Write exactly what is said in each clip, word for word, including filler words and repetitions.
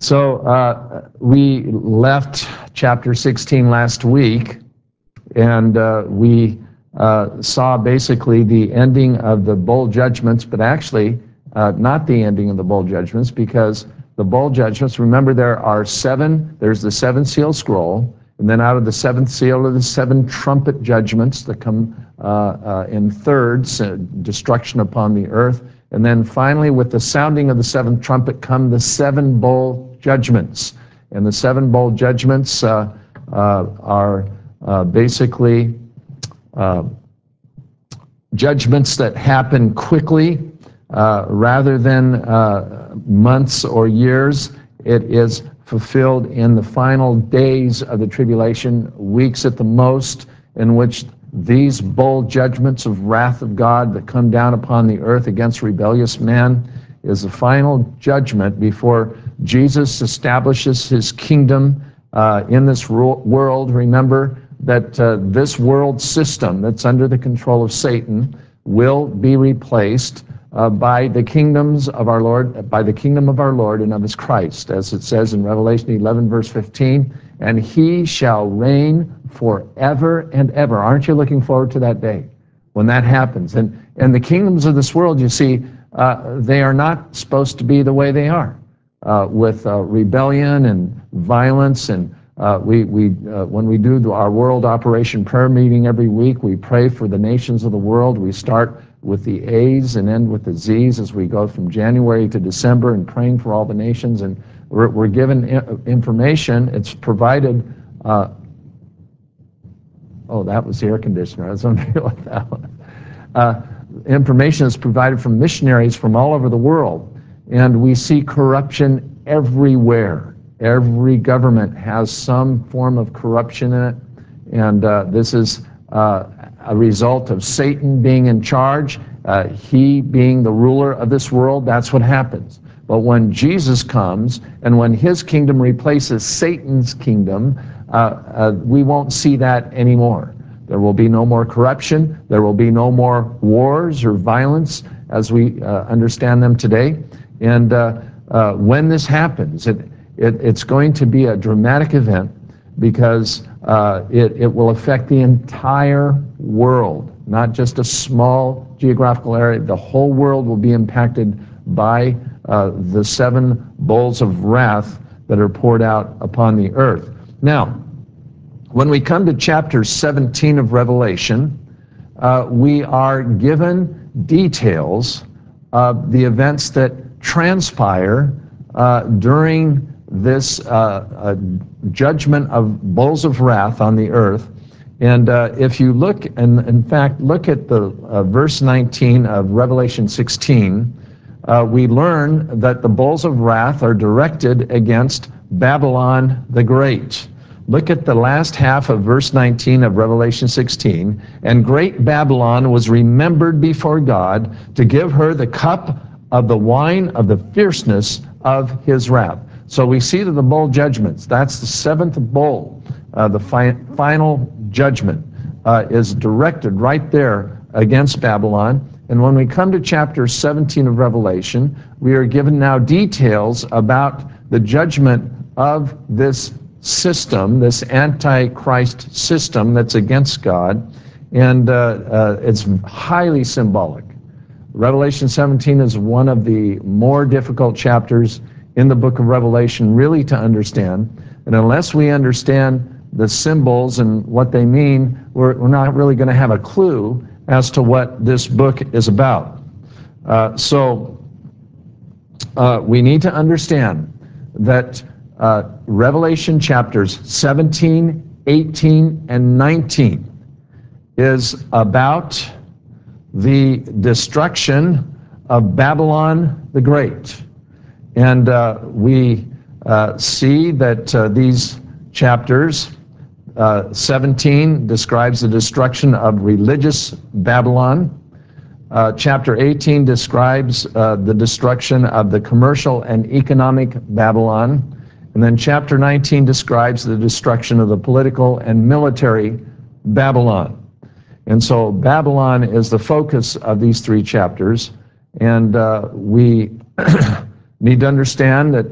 So uh, we left chapter sixteen last week, and uh, we uh, saw basically the ending of the bowl judgments, but actually uh, not the ending of the bowl judgments, because the bowl judgments, remember there are seven, there's the seven seal scroll, and then out of the seventh seal are the seven trumpet judgments that come uh, uh, in thirds, uh, destruction upon the earth. And then finally, with the sounding of the seventh trumpet, come the seven bowl judgments. And the seven bowl judgments uh, uh, are uh, basically uh, judgments that happen quickly uh, rather than uh, months or years. It is fulfilled in the final days of the tribulation, weeks at the most, in which these bold judgments of wrath of God that come down upon the earth against rebellious man is the final judgment before Jesus establishes his kingdom uh, in this world. Remember that uh, this world system that's under the control of Satan will be replaced uh, by the kingdoms of our Lord, by the kingdom of our Lord and of his Christ, as it says in Revelation eleven, verse fifteen, and he shall reign forever and ever. Aren't you looking forward to that day when that happens? And and the kingdoms of this world, you see, uh, they are not supposed to be the way they are, uh, with uh, rebellion and violence. And uh, we we uh, when we do our World Operation Prayer Meeting every week, we pray for the nations of the world. We start with the A's and end with the Z's as we go from January to December, and praying for all the nations. And we're, we're given information. It's provided. Uh, Oh, that was the air conditioner. I was wondering what that was. Uh, information is provided from missionaries from all over the world, and we see corruption everywhere. Every government has some form of corruption in it, and uh, this is uh, a result of Satan being in charge, uh, he being the ruler of this world. That's what happens. But when Jesus comes, and when his kingdom replaces Satan's kingdom, Uh, uh, we won't see that anymore. There will be no more corruption. There will be no more wars or violence as we uh, understand them today. And uh, uh, when this happens, it, it, it's going to be a dramatic event, because uh, it, it will affect the entire world, not just a small geographical area. The whole world will be impacted by uh, the seven bowls of wrath that are poured out upon the earth. Now, when we come to chapter seventeen of Revelation, uh, we are given details of the events that transpire uh, during this uh, uh, judgment of bowls of wrath on the earth. And uh, if you look, and in fact, look at the uh, verse nineteen of Revelation sixteen, uh, we learn that the bowls of wrath are directed against Babylon the Great. Look at the last half of verse nineteen of Revelation sixteen. And great Babylon was remembered before God to give her the cup of the wine of the fierceness of his wrath. So we see that the bowl judgments, that's the seventh bowl, uh, the fi final judgment uh, is directed right there against Babylon. And when we come to chapter seventeen of Revelation, we are given now details about the judgment of this system, this antichrist system that's against God, and uh, uh, it's highly symbolic. Revelation seventeen is one of the more difficult chapters in the book of Revelation really to understand, and unless we understand the symbols and what they mean, we're, we're not really going to have a clue as to what this book is about. Uh, so uh, we need to understand that Uh, Revelation chapters seventeen, eighteen, and nineteen is about the destruction of Babylon the Great. And uh, we uh, see that uh, these chapters, uh, seventeen describes the destruction of religious Babylon. Uh, chapter eighteen describes uh, the destruction of the commercial and economic Babylon. And then chapter nineteen describes the destruction of the political and military Babylon. And so Babylon is the focus of these three chapters. And uh, we need to understand that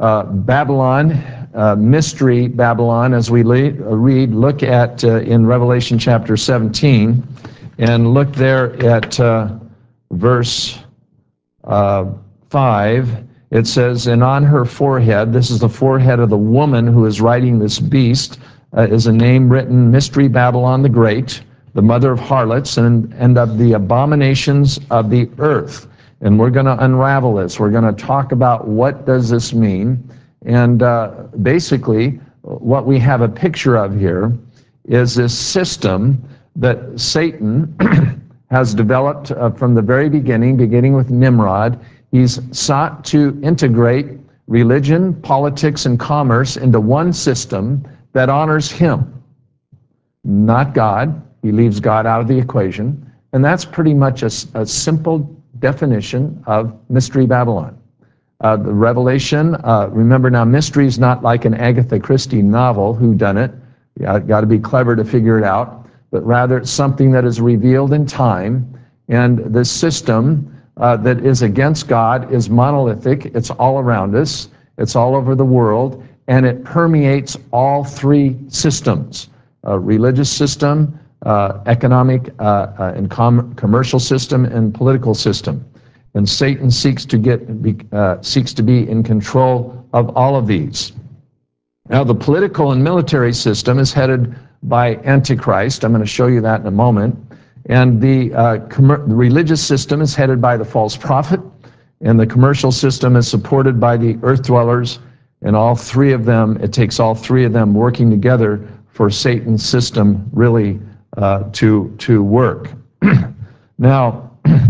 uh, Babylon, uh, Mystery Babylon, as we le- read, look at uh, in Revelation chapter seventeen, and look there at uh, verse uh, five. It says, and on her forehead, this is the forehead of the woman who is riding this beast, uh, is a name written, Mystery Babylon the Great, the mother of harlots and, and of the abominations of the earth. And we're going to unravel this. We're going to talk about what does this mean. And uh, basically, what we have a picture of here is this system that Satan has developed uh, from the very beginning, beginning with Nimrod. He's sought to integrate religion, politics, and commerce into one system that honors him, not God. He leaves God out of the equation. And that's pretty much a, a simple definition of Mystery Babylon. Uh, the Revelation, uh, remember now, mystery is not like an Agatha Christie novel, whodunit. You got to be clever to figure it out, but rather it's something that is revealed in time. And this system uh, that is against God is monolithic. It's all around us. It's all over the world. And it permeates all three systems, uh, religious system, uh, economic uh, uh, and com- commercial system, and political system. And Satan seeks to get be, uh, seeks to be in control of all of these. Now, the political and military system is headed by Antichrist. I'm going to show you that in a moment. And the, uh, com- the religious system is headed by the false prophet, and the commercial system is supported by the earth dwellers. And all three of them, it takes all three of them working together for Satan's system really uh, to to work. Now.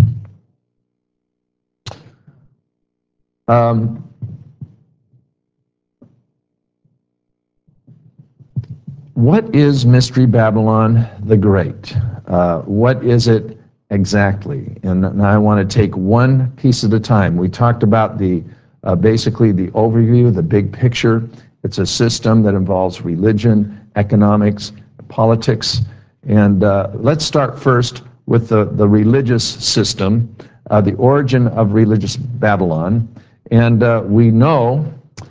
um, What is Mystery Babylon the Great? Uh, what is it exactly? And now I want to take one piece at a time. We talked about the uh, basically the overview, the big picture. It's a system that involves religion, economics, politics. And uh, let's start first with the, the religious system, uh, the origin of religious Babylon. And uh, we know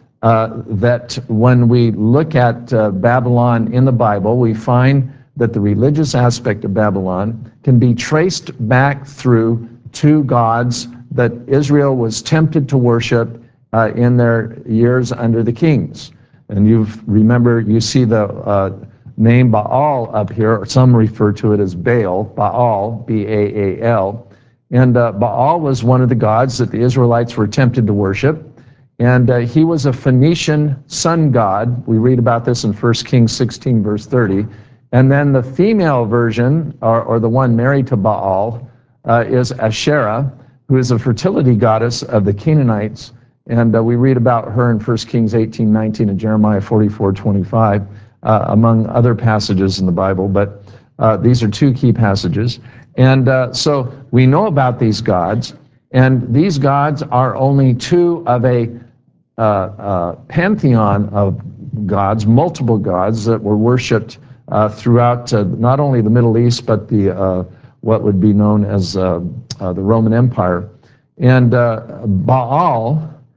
Uh, that when we look at uh, Babylon in the Bible, we find that the religious aspect of Babylon can be traced back through two gods that Israel was tempted to worship uh, in their years under the kings. And you remember, you see the uh, name Baal up here, or some refer to it as Baal, Baal, B A A L. And uh, Baal was one of the gods that the Israelites were tempted to worship. And uh, he was a Phoenician sun god. We read about this in First Kings sixteen, verse thirty. And then the female version, or, or the one married to Baal, uh, is Asherah, who is a fertility goddess of the Canaanites. And uh, we read about her in First Kings eighteen, nineteen, and Jeremiah forty-four, twenty-five, uh, among other passages in the Bible. But uh, these are two key passages. And uh, so we know about these gods. And these gods are only two of a Uh, uh, pantheon of gods, multiple gods that were worshipped uh, throughout uh, not only the Middle East, but the uh, what would be known as uh, uh, the Roman Empire. And uh, Baal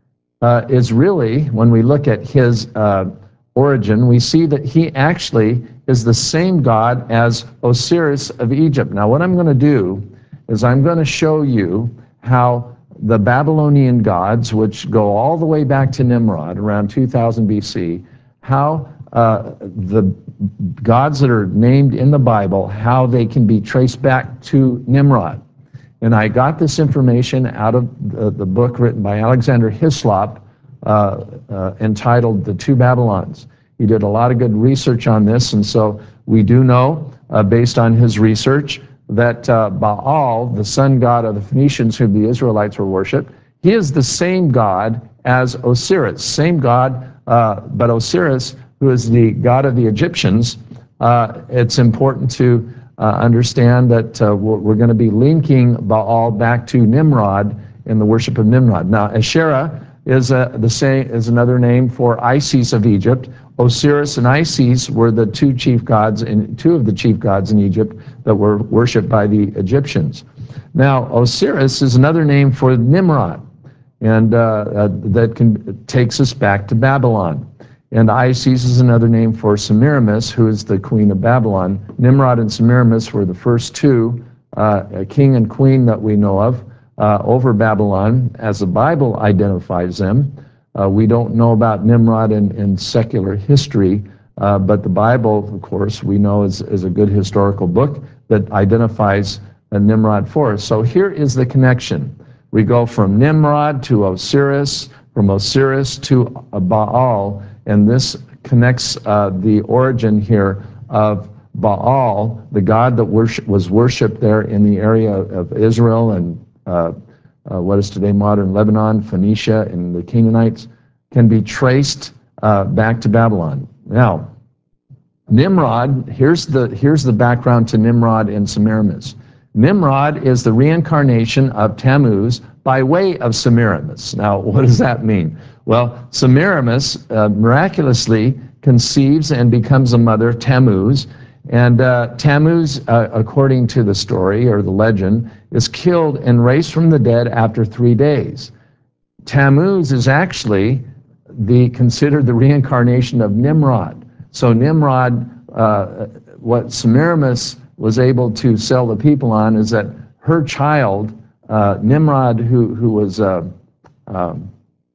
uh, is really, when we look at his uh, origin, we see that he actually is the same god as Osiris of Egypt. Now, what I'm going to do is I'm going to show you how the Babylonian gods, which go all the way back to Nimrod, around two thousand B C, how uh, the gods that are named in the Bible, how they can be traced back to Nimrod. And I got this information out of the, the book written by Alexander Hislop, uh, uh, entitled The Two Babylons. He did a lot of good research on this, and so we do know, uh, based on his research, that uh, Baal, the sun god of the Phoenicians whom the Israelites were worshipped, he is the same god as Osiris, same god, uh, but Osiris, who is the god of the Egyptians, uh, it's important to uh, understand that uh, we're, we're going to be linking Baal back to Nimrod in the worship of Nimrod. Now, Asherah is, uh, the same, is another name for Isis of Egypt. Osiris and Isis were the two chief gods, and two of the chief gods in Egypt that were worshipped by the Egyptians. Now, Osiris is another name for Nimrod. and uh, uh, that can takes us back to Babylon. And Isis is another name for Semiramis, who is the queen of Babylon. Nimrod and Semiramis were the first two, uh, a king and queen that we know of, uh, over Babylon, as the Bible identifies them. Uh, we don't know about Nimrod in, in secular history, uh, but the Bible, of course, we know is, is a good historical book that identifies a Nimrod for us. So here is the connection. We go from Nimrod to Osiris, from Osiris to Baal, and this connects uh, the origin here of Baal, the god that worship, was worshipped there in the area of Israel and uh, uh, what is today modern Lebanon, Phoenicia, and the Canaanites, can be traced uh, back to Babylon. Now, Nimrod, here's the, here's the background to Nimrod and Semiramis. Nimrod is the reincarnation of Tammuz by way of Semiramis. Now, what does that mean? Well, Semiramis uh, miraculously conceives and becomes a mother of Tammuz, and uh, Tammuz, uh, according to the story or the legend, is killed and raised from the dead after three days. Tammuz is actually the considered the reincarnation of Nimrod. So Nimrod, uh, what Semiramis was able to sell the people on is that her child, uh, Nimrod, who who was uh, um,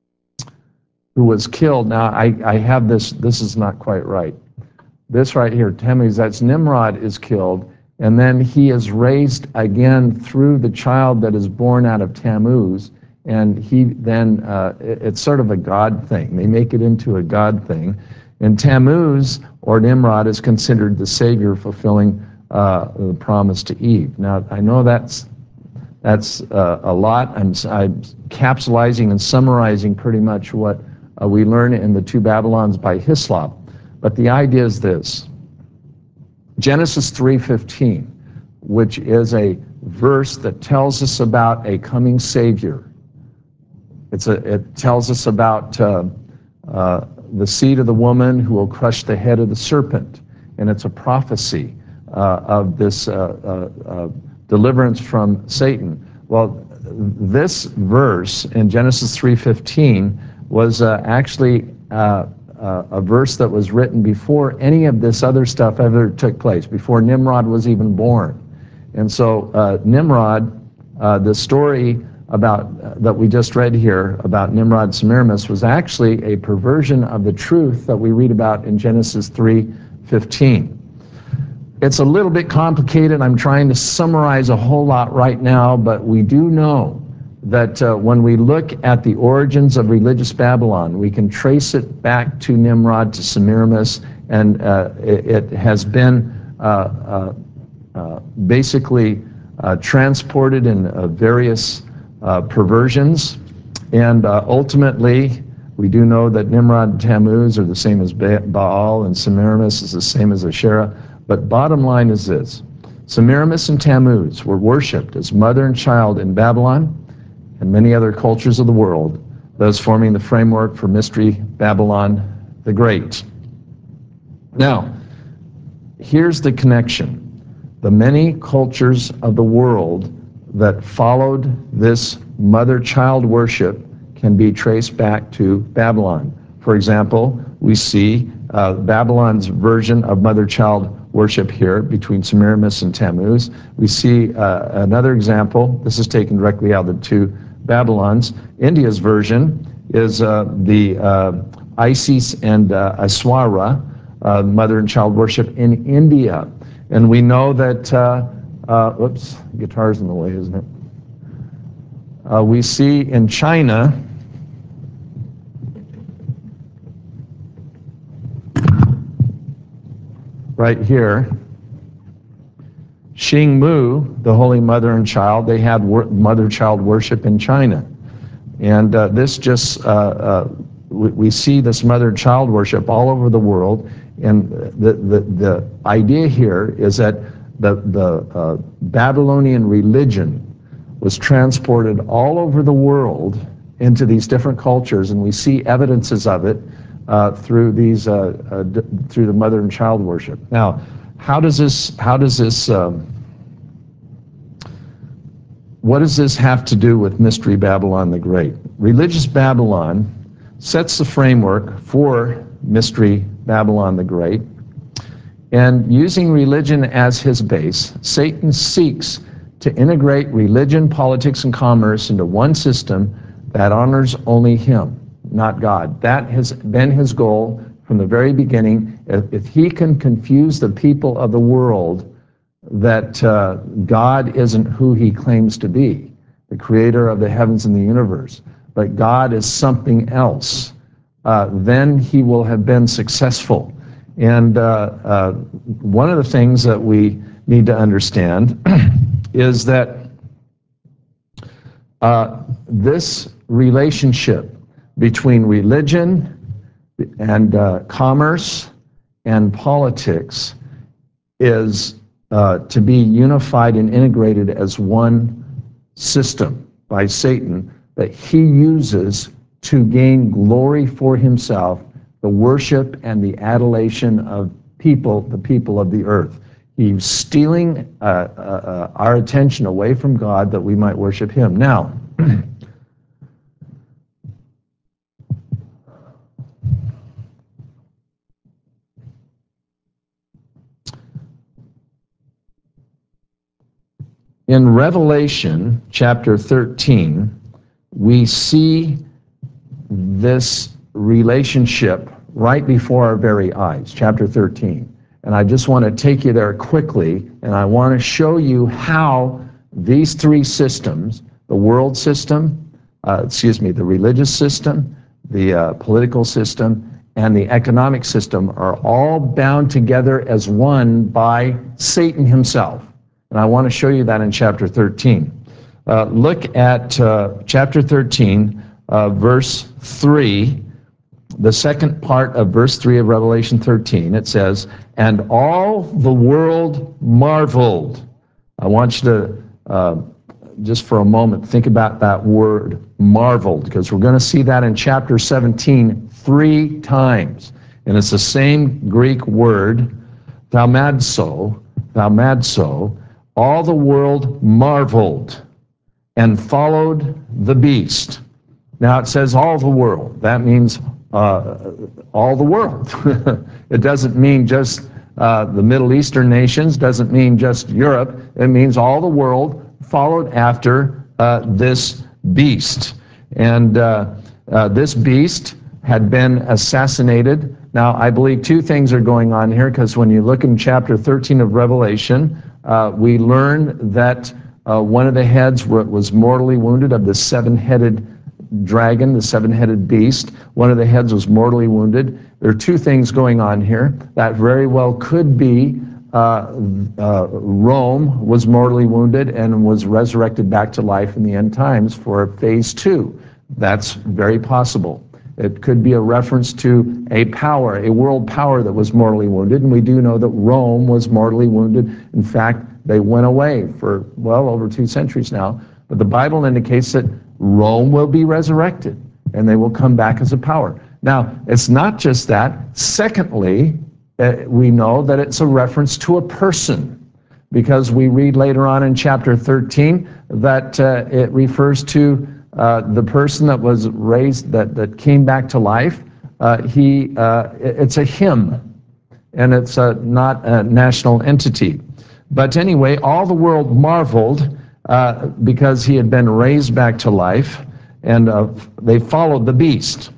who was killed. Now I I have this. This is not quite right. This right here, Tammuz. That's Nimrod is killed, and then he is raised again through the child that is born out of Tammuz, and he then uh, it, it's sort of a God thing. They make it into a God thing, and Tammuz or Nimrod is considered the savior, fulfilling Uh, the promise to Eve. Now, I know that's that's uh, a lot. I'm, I'm capsulizing and summarizing pretty much what uh, we learn in the two Babylons by Hislop. But the idea is this. Genesis three fifteen, which is a verse that tells us about a coming Savior. It's a, it tells us about uh, uh, the seed of the woman who will crush the head of the serpent. And it's a prophecy Uh, of this uh, uh, uh, deliverance from Satan. Well, this verse in Genesis three fifteen was uh, actually uh, uh, a verse that was written before any of this other stuff ever took place, before Nimrod was even born. And so uh, Nimrod, uh, the story about uh, that we just read here about Nimrod and Semiramis was actually a perversion of the truth that we read about in Genesis three fifteen. It's a little bit complicated. I'm trying to summarize a whole lot right now, but we do know that uh, when we look at the origins of religious Babylon, we can trace it back to Nimrod, to Semiramis, and uh, it, it has been uh, uh, uh, basically uh, transported in uh, various uh, perversions. And uh, ultimately, we do know that Nimrod and Tammuz are the same as Baal, and Semiramis is the same as Asherah. But bottom line is this. Semiramis and Tammuz were worshipped as mother and child in Babylon and many other cultures of the world, thus forming the framework for Mystery Babylon the Great. Now, here's the connection. The many cultures of the world that followed this mother-child worship can be traced back to Babylon. For example, we see uh, Babylon's version of mother-child worship here between Semiramis and Tammuz. We see uh, another example. This is taken directly out of the two Babylons. India's version is uh, the uh, Isis and uh, Aswara, uh, mother and child worship in India. And we know that, uh, uh, whoops, guitar's in the way, isn't it? Uh, we see in China, right here, Xingmu, the Holy Mother and Child, they had mother-child worship in China. And uh, this just, uh, uh, we, we see this mother-child worship all over the world. And the, the, the idea here is that the, the uh, Babylonian religion was transported all over the world into these different cultures, and we see evidences of it uh, through these, uh, uh, d through the mother and child worship. Now, how does this, how does this, um, what does this have to do with Mystery Babylon the Great? Religious Babylon sets the framework for Mystery Babylon the Great, and using religion as his base, Satan seeks to integrate religion, politics, and commerce into one system that honors only him, not God. That has been his goal from the very beginning. If, if he can confuse the people of the world that uh, God isn't who he claims to be, the creator of the heavens and the universe, but God is something else, uh, then he will have been successful. And uh, uh, one of the things that we need to understand is that uh, this relationship between religion and uh, commerce and politics is uh, to be unified and integrated as one system by Satan that he uses to gain glory for himself, the worship and the adulation of people, the people of the earth. He's stealing uh, uh, our attention away from God that we might worship him. Now, in Revelation chapter thirteen, we see this relationship right before our very eyes, chapter thirteen. And I just want to take you there quickly, and I want to show you how these three systems, the world system, uh, excuse me, the religious system, the uh, political system, and the economic system are all bound together as one by Satan himself. And I want to show you that in chapter thirteen. Uh, look at uh, chapter thirteen, uh, verse three. The second part of verse three of Revelation thirteen, it says, "And all the world marveled." I want you to, uh, just for a moment, think about that word, marveled, because we're going to see that in chapter seventeen three times. And it's the same Greek word, thaumadzo, thaumadzo. All the world marveled and followed the beast. Now it says all the world. That means uh, all the world. It doesn't mean just uh, the Middle Eastern nations, doesn't mean just Europe. It means all the world followed after uh, this beast. And uh, uh, this beast had been assassinated. Now I believe two things are going on here, because when you look in chapter thirteen of Revelation, uh, we learn that uh, one of the heads was mortally wounded of the seven-headed dragon, the seven-headed beast. One of the heads was mortally wounded. There are two things going on here. That very well could be uh, uh, Rome was mortally wounded and was resurrected back to life in the end times for phase two. That's very possible. It could be a reference to a power, a world power that was mortally wounded, and we do know that Rome was mortally wounded. In fact, they went away for well over two centuries now. But the Bible indicates that Rome will be resurrected, and they will come back as a power. Now, it's not just that. Secondly, uh, we know that it's a reference to a person, because we read later on in chapter thirteen that uh, it refers to uh, the person that was raised, that, that came back to life. Uh, he, uh, it's a him, and it's uh, not a national entity. But anyway, all the world marveled Uh, because he had been raised back to life, and uh, they followed the beast.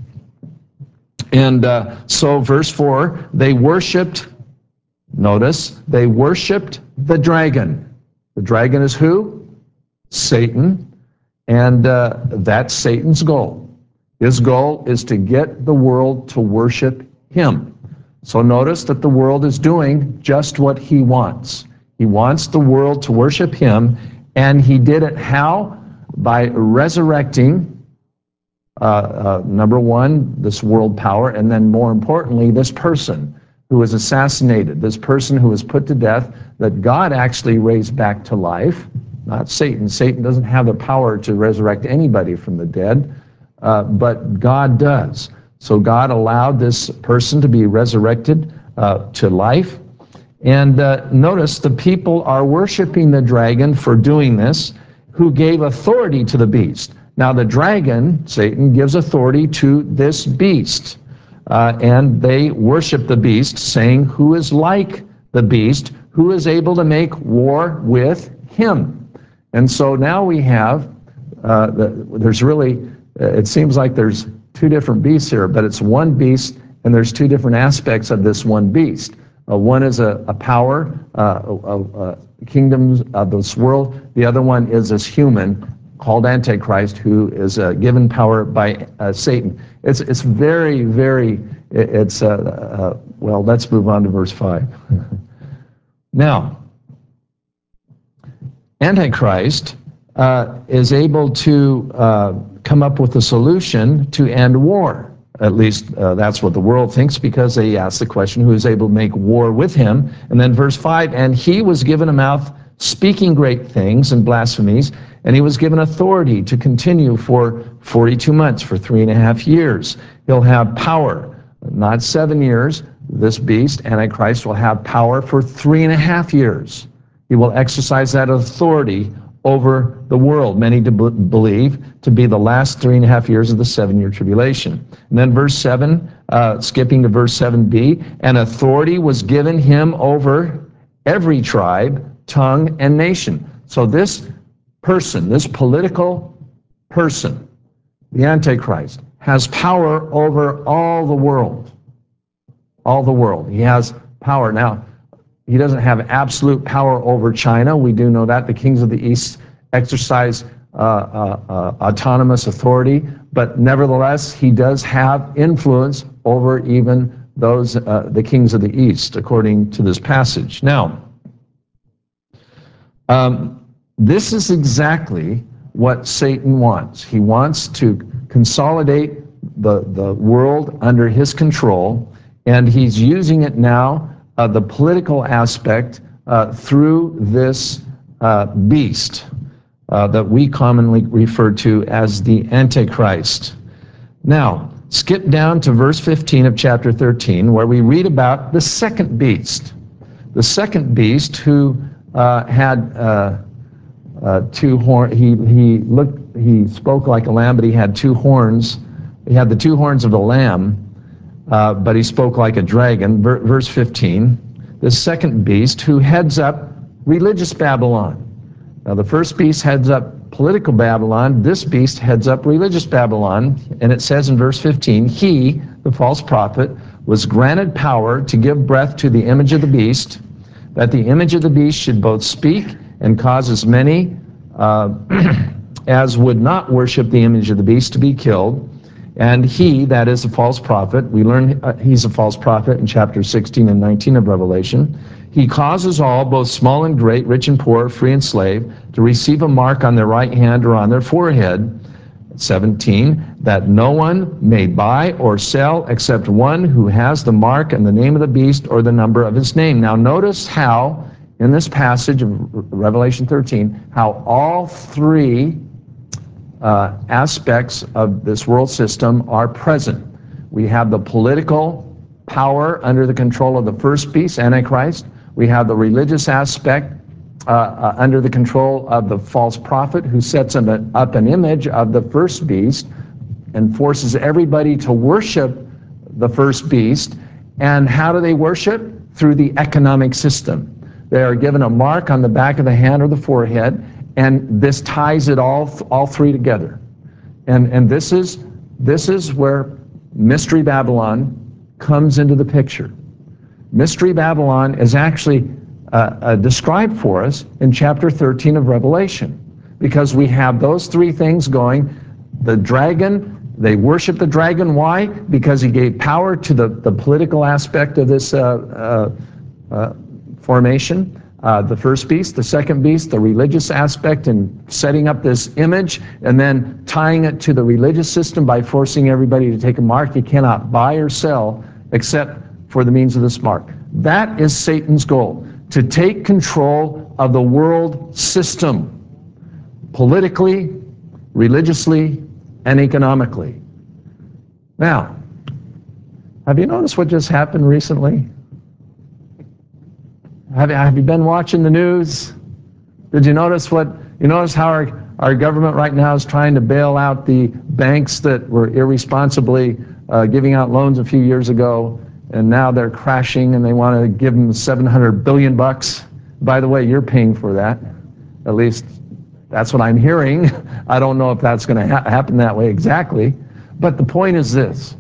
And uh, so verse four, they worshipped, notice, they worshipped the dragon. The dragon is who? Satan. And uh, that's Satan's goal. His goal is to get the world to worship him. So notice that the world is doing just what he wants. He wants the world to worship him. And he did it how? By resurrecting, uh, uh, number one, this world power, and then more importantly, this person who was assassinated, this person who was put to death, that God actually raised back to life, not Satan. Satan doesn't have the power to resurrect anybody from the dead, uh, but God does. So God allowed this person to be resurrected uh, to life. And uh, notice the people are worshiping the dragon for doing this, who gave authority to the beast. Now the dragon, Satan, gives authority to this beast. Uh, and they worship the beast, saying, who is like the beast, who is able to make war with him. And so now we have, uh, the, there's really, it seems like there's two different beasts here, but it's one beast, and there's two different aspects of this one beast. Uh, one is a, a power, uh, of uh, kingdoms of this world. The other one is this human called Antichrist, who is uh, given power by uh, Satan. It's it's very, very, it's, uh, uh, well, let's move on to verse five. Now, Antichrist uh, is able to uh, come up with a solution to end war. At least uh, that's what the world thinks, because they ask the question, who is able to make war with him? And then verse five, and he was given a mouth speaking great things and blasphemies, and he was given authority to continue for forty-two months, for three and a half years. He'll have power, not seven years. This beast, Antichrist, will have power for three and a half years. He will exercise that authority over the world, many to b- believe to be the last three and a half years of the seven-year tribulation. And then verse seven, uh, skipping to verse seven b, and authority was given him over every tribe, tongue, and nation. So this person, this political person, the Antichrist, has power over all the world. All the world. He has power. Now, he doesn't have absolute power over China. We do know that. The kings of the East exercise uh, uh, uh, autonomous authority, but nevertheless, he does have influence over even those, uh, the kings of the East, according to this passage. Now, um, this is exactly what Satan wants. He wants to consolidate the, the world under his control, and he's using it now, uh, the political aspect, uh, through this uh, beast uh, that we commonly refer to as the Antichrist. Now, skip down to verse fifteen of chapter thirteen, where we read about the second beast. The second beast who uh, had uh, uh, two horns. He, he, looked, he spoke like a lamb, but he had two horns. He had the two horns of the lamb, Uh, but he spoke like a dragon. Ver- verse fifteen, the second beast who heads up religious Babylon. Now the first beast heads up political Babylon. This beast heads up religious Babylon. And it says in verse fifteen, he, the false prophet, was granted power to give breath to the image of the beast, that the image of the beast should both speak and cause as many uh, as would not worship the image of the beast to be killed. And he, that is a false prophet, we learn uh, he's a false prophet in chapter sixteen and nineteen of Revelation. He causes all, both small and great, rich and poor, free and slave, to receive a mark on their right hand or on their forehead. seventeen, that no one may buy or sell except one who has the mark and the name of the beast or the number of his name. Now notice how, in this passage of Revelation thirteen, how all three Uh, aspects of this world system are present. We have the political power under the control of the first beast, Antichrist. We have the religious aspect uh, uh, under the control of the false prophet, who sets an, up an image of the first beast and forces everybody to worship the first beast. And how do they worship? Through the economic system. They are given a mark on the back of the hand or the forehead, and this ties it all, all three together. And, and this is, this is where Mystery Babylon comes into the picture. Mystery Babylon is actually uh, uh, described for us in chapter thirteen of Revelation, because we have those three things going. The dragon, they worship the dragon. Why? Because he gave power to the, the political aspect of this uh, uh, uh, formation. Uh, the first beast, the second beast, the religious aspect, and setting up this image, and then tying it to the religious system by forcing everybody to take a mark. You cannot buy or sell except for the means of this mark. That is Satan's goal, to take control of the world system, politically, religiously, and economically. Now, have you noticed what just happened recently? Have you, have you been watching the news? Did you notice what, you notice how our, our government right now is trying to bail out the banks that were irresponsibly uh, giving out loans a few years ago, and now they're crashing and they want to give them seven hundred billion bucks. By the way, you're paying for that. At least that's what I'm hearing. I don't know if that's going to ha- happen that way exactly. But the point is this.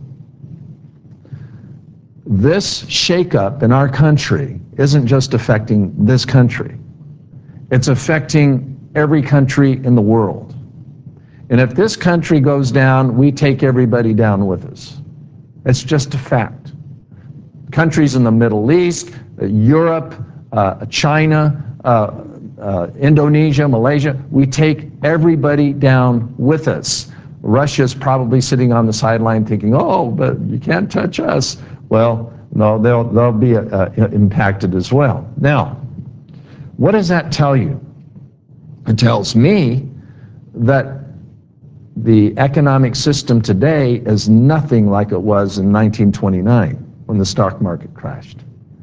This shakeup in our country isn't just affecting this country. It's affecting every country in the world. And if this country goes down, we take everybody down with us. It's just a fact. Countries in the Middle East, Europe, uh, China, uh, uh, Indonesia, Malaysia, we take everybody down with us. Russia's probably sitting on the sideline thinking, oh, but you can't touch us. Well, no, they'll, they'll be uh, impacted as well. Now, what does that tell you? It tells me that the economic system today is nothing like it was in nineteen twenty-nine when the stock market crashed.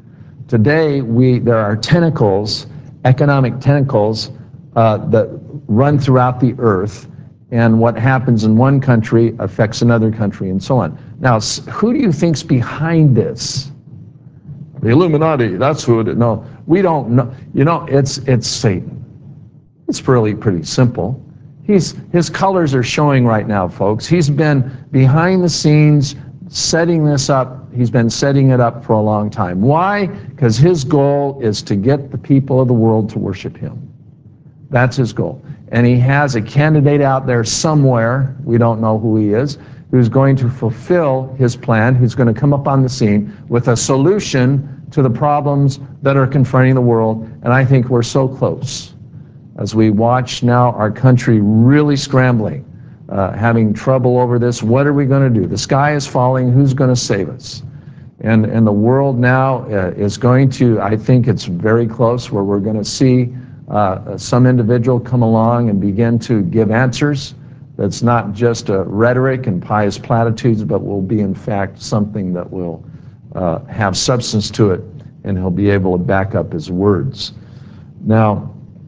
Today, we there are tentacles, economic tentacles, uh, that run throughout the earth, and what happens in one country affects another country and so on. Now, who do you think's behind this? The Illuminati, that's who it is. No, we don't know. You know, it's it's Satan. It's really pretty simple. He's, his colors are showing right now, folks. He's been behind the scenes setting this up. He's been setting it up for a long time. Why? Because his goal is to get the people of the world to worship him. That's his goal. And he has a candidate out there somewhere, we don't know who he is, who's going to fulfill his plan, who's going to come up on the scene with a solution to the problems that are confronting the world. And I think we're so close. As we watch now our country really scrambling, uh, having trouble over this, what are we going to do? The sky is falling, who's going to save us? And, and the world now uh, is going to, I think it's very close, where we're going to see uh, some individual come along and begin to give answers that's not just a rhetoric and pious platitudes, but will be in fact something that will uh, have substance to it, and he'll be able to back up his words. Now,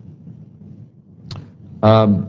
Um,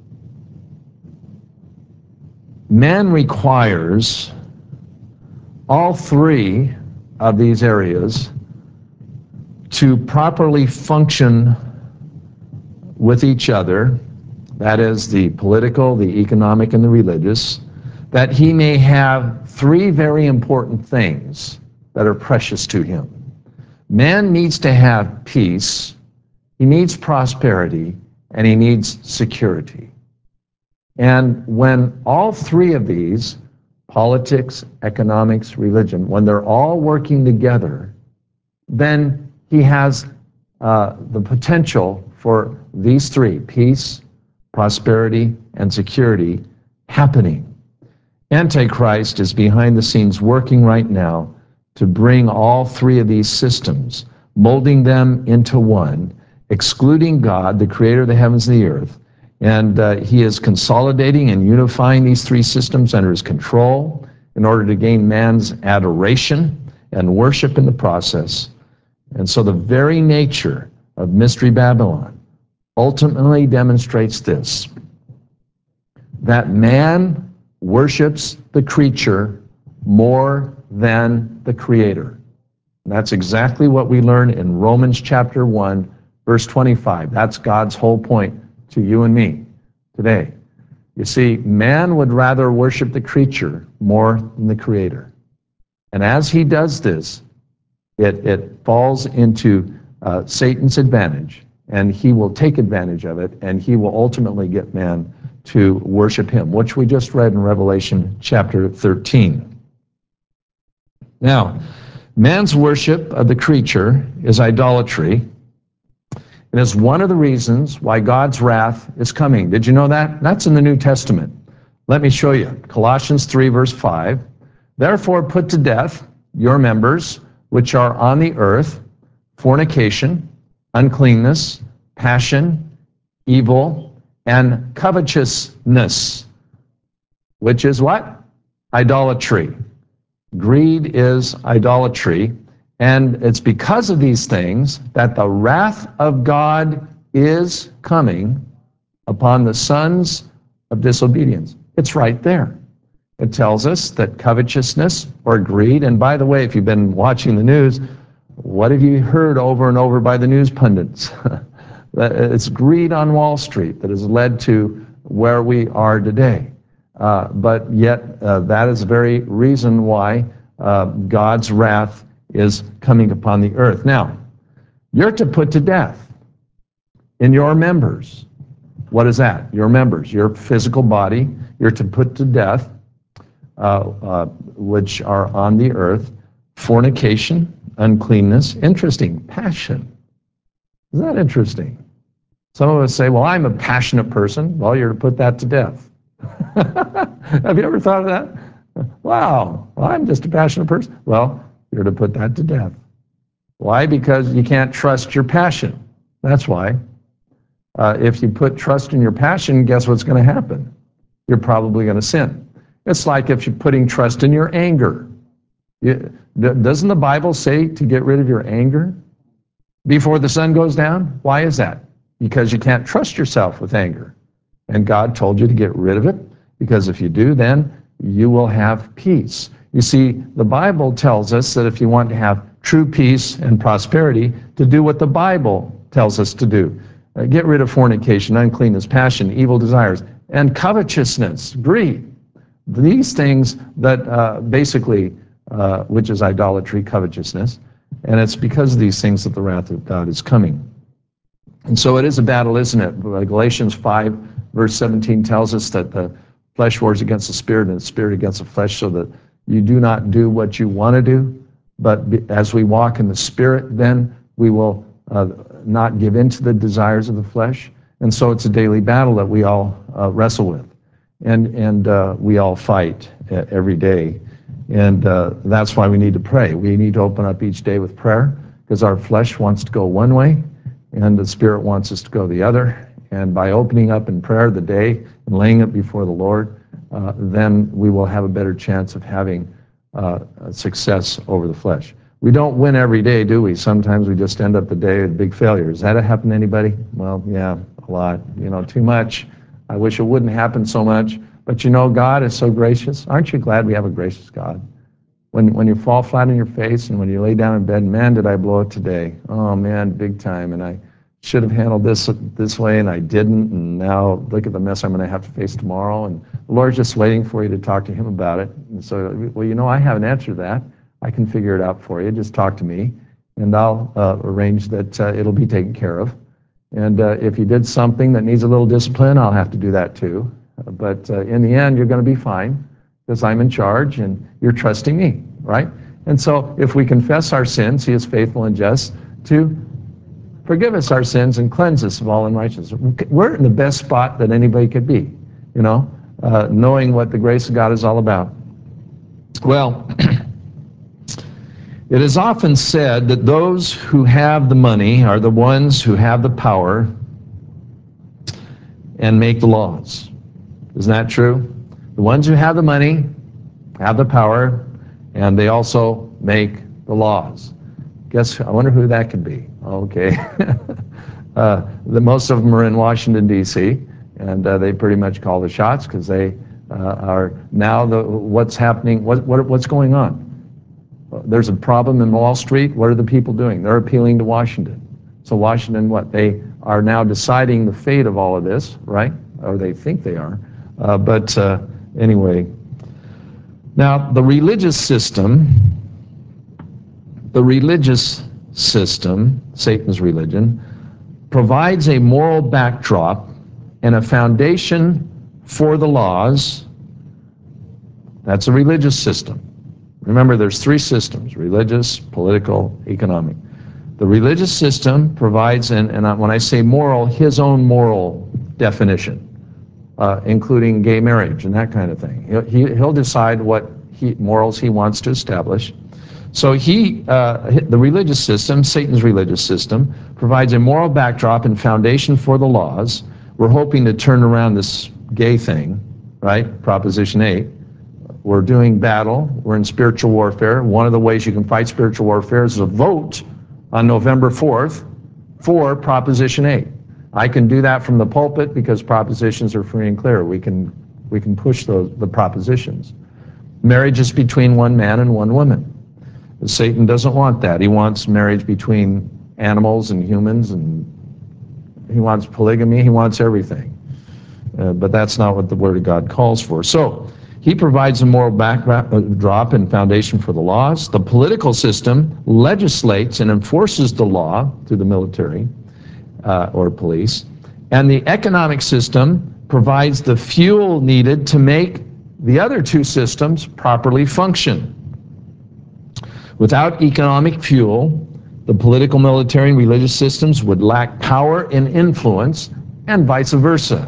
man requires all three of these areas to properly function with each other, that is the political, the economic, and the religious, that he may have three very important things that are precious to him. Man needs to have peace, he needs prosperity, and he needs security. And when all three of these, politics, economics, religion, when they're all working together, then he has uh, the potential for these three, peace, prosperity, and security, happening. Antichrist is behind the scenes working right now to bring all three of these systems, molding them into one, excluding God, the creator of the heavens and the earth, and uh, he is consolidating and unifying these three systems under his control in order to gain man's adoration and worship in the process. And so the very nature of Mystery Babylon ultimately demonstrates this, that man worships the creature more than the creator. And that's exactly what we learn in Romans chapter one, verse twenty-five. That's God's whole point to you and me today. You see, man would rather worship the creature more than the creator. And as he does this, it, it falls into uh, Satan's advantage, and he will take advantage of it, and he will ultimately get man to worship him, which we just read in Revelation chapter thirteen. Now, man's worship of the creature is idolatry. It is one of the reasons why God's wrath is coming. Did you know that? That's in the New Testament. Let me show you. Colossians three, verse five. Therefore put to death your members which are on the earth, fornication, uncleanness, passion, evil, and covetousness, which is what? Idolatry. Greed is idolatry. And it's because of these things that the wrath of God is coming upon the sons of disobedience. It's right there. It tells us that covetousness or greed, and by the way, if you've been watching the news, what have you heard over and over by the news pundits? It's greed on Wall Street that has led to where we are today. Uh, but yet, uh, that is the very reason why uh, God's wrath is coming upon the earth. Now, you're to put to death in your members. What is that? Your members, your physical body, you're to put to death, uh, uh, which are on the earth, fornication, uncleanness, interesting, passion. Isn't that interesting? Some of us say, well, I'm a passionate person. Well, you're to put that to death. Have you ever thought of that? Wow, well, I'm just a passionate person. Well, you're to put that to death. Why? Because you can't trust your passion. That's why. Uh, if you put trust in your passion, guess what's going to happen? You're probably going to sin. It's like if you're putting trust in your anger. You, doesn't the Bible say to get rid of your anger before the sun goes down? Why is that? Because you can't trust yourself with anger. And God told you to get rid of it, because if you do, then you will have peace. You see, the Bible tells us that if you want to have true peace and prosperity, to do what the Bible tells us to do. Uh, get rid of fornication, uncleanness, passion, evil desires, and covetousness, greed. These things that uh, basically, uh, which is idolatry, covetousness, and it's because of these things that the wrath of God is coming. And so it is a battle, isn't it? Galatians five, verse seventeen tells us that the flesh wars against the spirit and the spirit against the flesh, so that you do not do what you want to do, but as we walk in the spirit, then we will uh, not give in to the desires of the flesh. And so it's a daily battle that we all uh, wrestle with, and, and uh, we all fight uh, every day. And uh, that's why we need to pray. We need to open up each day with prayer, because our flesh wants to go one way, and the Spirit wants us to go the other. And by opening up in prayer the day and laying it before the Lord, uh, then we will have a better chance of having uh, success over the flesh. We don't win every day, do we? Sometimes we just end up the day with big failures. Has that happened to anybody? Well, yeah, a lot. You know, too much. I wish it wouldn't happen so much. But you know, God is so gracious. Aren't you glad we have a gracious God? When, when you fall flat on your face and when you lay down in bed, man, did I blow it today. Oh, man, big time. And I should have handled this this way, and I didn't. And now look at the mess I'm going to have to face tomorrow. And the Lord's just waiting for you to talk to him about it. And so, well, you know, I have an answer to that. I can figure it out for you. Just talk to me, and I'll uh, arrange that uh, it'll be taken care of. And uh, if you did something that needs a little discipline, I'll have to do that too. But uh, in the end, you're going to be fine, because I'm in charge and you're trusting me, right? And so if we confess our sins, he is faithful and just to forgive us our sins and cleanse us of all unrighteousness. We're in the best spot that anybody could be, you know, uh, knowing what the grace of God is all about. Well, it is often said that those who have the money are the ones who have the power and make the laws. Isn't that true? The ones who have the money have the power, and they also make the laws. Guess, I wonder who that could be. Okay. uh, the, most of them are in Washington, D C, and uh, they pretty much call the shots, because they uh, are now the what's happening, what, what what's going on. There's a problem in Wall Street. What are the people doing? They're appealing to Washington. So Washington, what? They are now deciding the fate of all of this, right? Or they think they are. Uh, but uh, anyway, now the religious system, the religious system, Satan's religion, provides a moral backdrop and a foundation for the laws. That's a religious system. Remember, there's three systems: religious, political, economic. The religious system provides, and, and when I say moral, his own moral definition, uh, including gay marriage and that kind of thing. He'll, he, he'll decide what he, morals he wants to establish. So he, uh, the religious system, Satan's religious system, provides a moral backdrop and foundation for the laws. We're hoping to turn around this gay thing, right? Proposition eight. We're doing battle. We're in spiritual warfare. One of the ways you can fight spiritual warfare is a vote on November fourth for Proposition eight. I can do that from the pulpit because propositions are free and clear. We can, we can push those, the propositions. Marriage is between one man and one woman. Satan doesn't want that. He wants marriage between animals and humans, and he wants polygamy, he wants everything. Uh, but that's not what the Word of God calls for. So, he provides a moral backdrop and foundation for the laws. The political system legislates and enforces the law through the military uh, or police. And the economic system provides the fuel needed to make the other two systems properly function. Without economic fuel, the political, military, and religious systems would lack power and influence, and vice versa.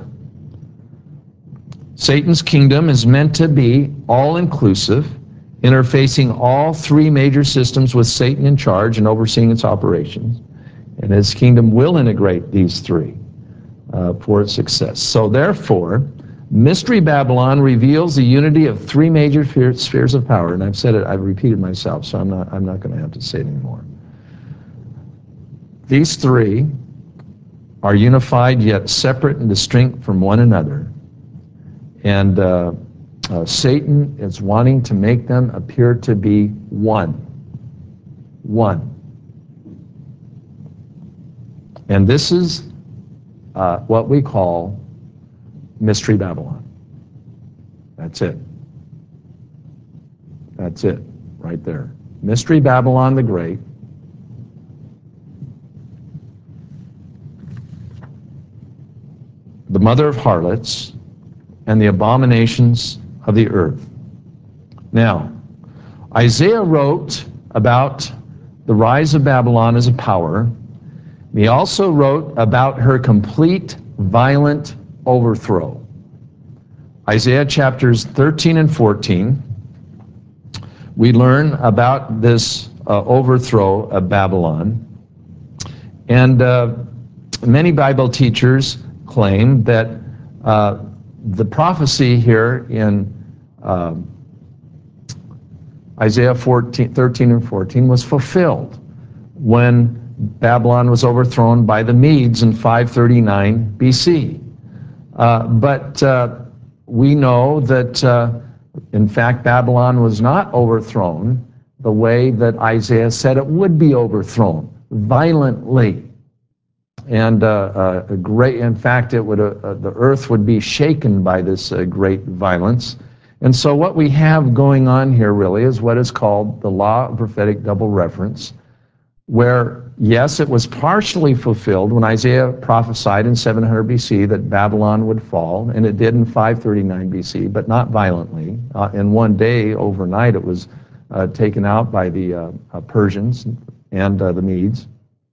Satan's kingdom is meant to be all-inclusive, interfacing all three major systems with Satan in charge and overseeing its operations. And his kingdom will integrate these three uh, for its success. So therefore, Mystery Babylon reveals the unity of three major spheres of power. And I've said it, I've repeated myself, so I'm not, I'm not going to have to say it anymore. These three are unified yet separate and distinct from one another. And uh, uh, Satan is wanting to make them appear to be one. One. And this is uh, what we call Mystery Babylon. That's it. That's it, right there. Mystery Babylon the Great. The mother of harlots and the abominations of the earth. Now, Isaiah wrote about the rise of Babylon as a power. He also wrote about her complete violent overthrow. Isaiah chapters thirteen and fourteen, we learn about this uh, overthrow of Babylon. And uh, many Bible teachers claim that uh, the prophecy here in uh, Isaiah fourteen, thirteen and fourteen was fulfilled when Babylon was overthrown by the Medes in five thirty-nine B C. Uh, but uh, we know that, uh, in fact, Babylon was not overthrown the way that Isaiah said it would be overthrown, violently. And uh, uh, a great, in fact, it would, uh, uh, the earth would be shaken by this uh, great violence. And so what we have going on here really is what is called the law of prophetic double reference, where, yes, it was partially fulfilled when Isaiah prophesied in seven hundred B C that Babylon would fall, and it did in five thirty-nine B C, but not violently. Uh, in one day, overnight, it was uh, taken out by the uh, uh, Persians and uh, the Medes.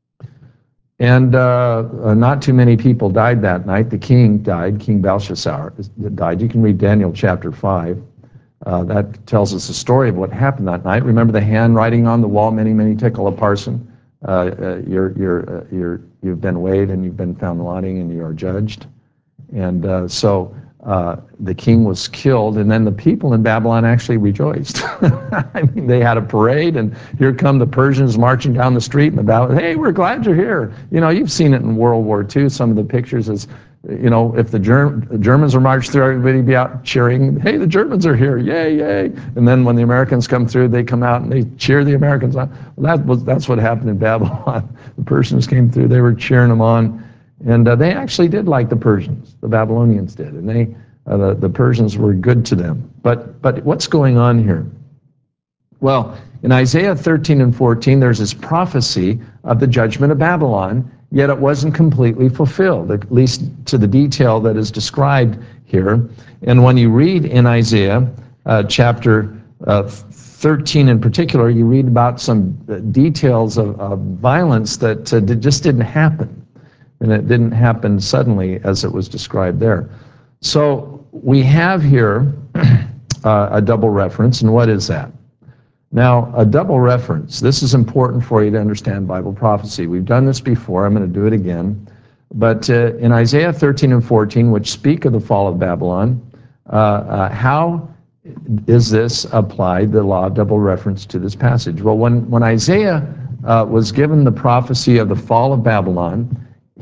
And uh, uh, not too many people died that night. The king died, King Belshazzar died. You can read Daniel chapter five. Uh, that tells us the story of what happened that night. Remember the handwriting on the wall, many, many tickle a parson. Uh, uh, you're, you're, uh, you're, you've been weighed and you've been found wanting and you are judged. And uh, so uh, the king was killed, and then the people in Babylon actually rejoiced. I mean, they had a parade, and here come the Persians marching down the street, and the Babylon, hey, we're glad you're here. You know, you've seen it in World War Two, some of the pictures is, you know, if the Germ Germans are marched through, everybody be out cheering, hey, the Germans are here, yay, yay. And then when the Americans come through, they come out and they cheer the Americans on. Well, that was, that's what happened in Babylon. The Persians came through, they were cheering them on. And uh, they actually did like the Persians, the Babylonians did, and they, uh, the, the Persians were good to them. But, but what's going on here? Well, in Isaiah thirteen and fourteen, there's this prophecy of the judgment of Babylon, yet it wasn't completely fulfilled, at least to the detail that is described here. And when you read in Isaiah uh, chapter uh, thirteen in particular, you read about some details of, of violence that uh, just didn't happen. And it didn't happen suddenly as it was described there. So we have here uh, a double reference, and what is that? Now, a double reference, this is important for you to understand Bible prophecy. We've done this before, I'm going to do it again. But uh, in Isaiah thirteen and fourteen, which speak of the fall of Babylon, uh, uh, how is this applied, the law of double reference, to this passage? Well, when, when Isaiah uh, was given the prophecy of the fall of Babylon,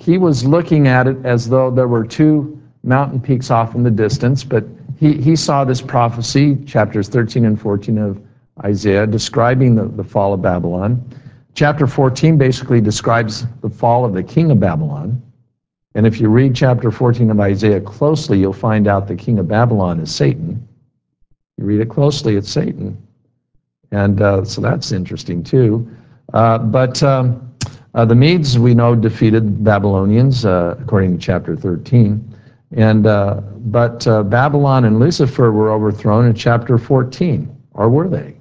he was looking at it as though there were two mountain peaks off in the distance, but he, he saw this prophecy, chapters thirteen and fourteen of Isaiah, describing the, the fall of Babylon. Chapter fourteen basically describes the fall of the king of Babylon. And if you read chapter fourteen of Isaiah closely, you'll find out the king of Babylon is Satan. You read it closely, it's Satan. And uh, so that's interesting too. Uh, but um, uh, the Medes, we know, defeated Babylonians, uh, according to chapter thirteen. And uh, but uh, Babylon and Lucifer were overthrown in chapter fourteen, or were they?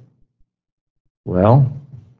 Well,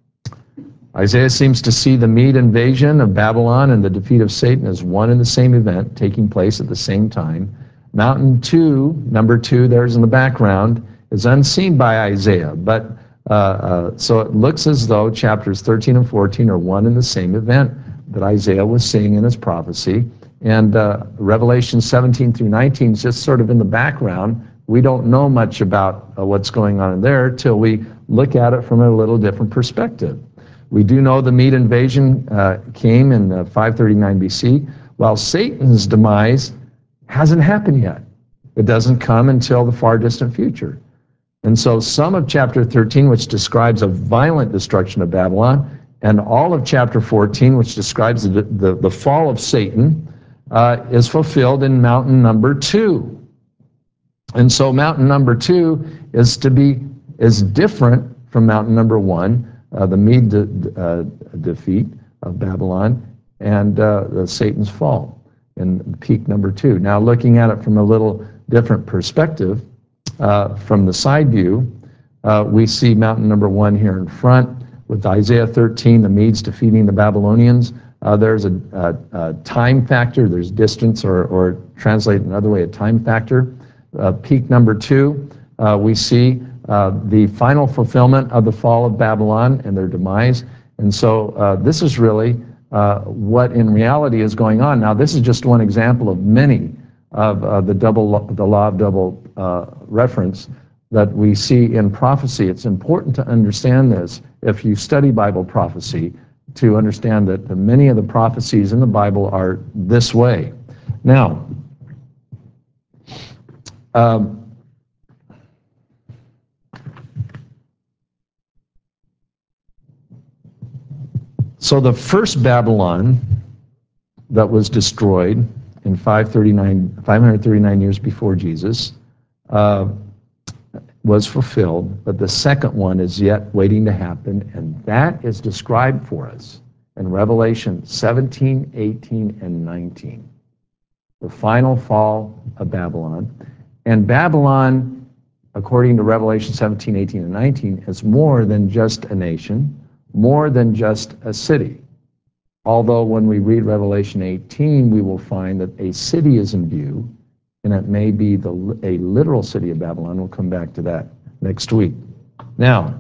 Isaiah seems to see the Mede invasion of Babylon and the defeat of Satan as one and the same event taking place at the same time. Mountain two, number two, there's in the background, is unseen by Isaiah, but uh, uh, so it looks as though chapters thirteen and fourteen are one and the same event that Isaiah was seeing in his prophecy. And uh, Revelation seventeen through nineteen is just sort of in the background. We don't know much about uh, what's going on in there till we look at it from a little different perspective. We do know the Mede invasion uh, came in uh, five thirty-nine B C, while Satan's demise hasn't happened yet. It doesn't come until the far distant future. And so some of chapter thirteen, which describes a violent destruction of Babylon, and all of chapter fourteen, which describes the, the, the fall of Satan, uh, is fulfilled in mountain number two. And so mountain number two is to be is different from mountain number one, uh, the Mede de, uh, defeat of Babylon, and uh, the Satan's fall in peak number two. Now, looking at it from a little different perspective, uh, from the side view, uh, we see mountain number one here in front with Isaiah thirteen, the Medes defeating the Babylonians. Uh, there's a, a, a time factor, there's distance, or, or translate another way, a time factor. Uh, peak number two, uh, we see uh, the final fulfillment of the fall of Babylon and their demise. And so uh, this is really uh, what in reality is going on. Now, this is just one example of many of uh, the double, the law of double uh, reference that we see in prophecy. It's important to understand this if you study Bible prophecy, to understand that the, many of the prophecies in the Bible are this way. Now, um, so the first Babylon that was destroyed in five thirty-nine, five hundred thirty-nine years before Jesus uh, was fulfilled, but the second one is yet waiting to happen, and that is described for us in Revelation seventeen, eighteen, and nineteen. The final fall of Babylon. And Babylon, according to Revelation seventeen, eighteen, and nineteen, is more than just a nation, more than just a city. Although when we read Revelation eighteen, we will find that a city is in view, and it may be the, a literal city of Babylon. We'll come back to that next week. Now,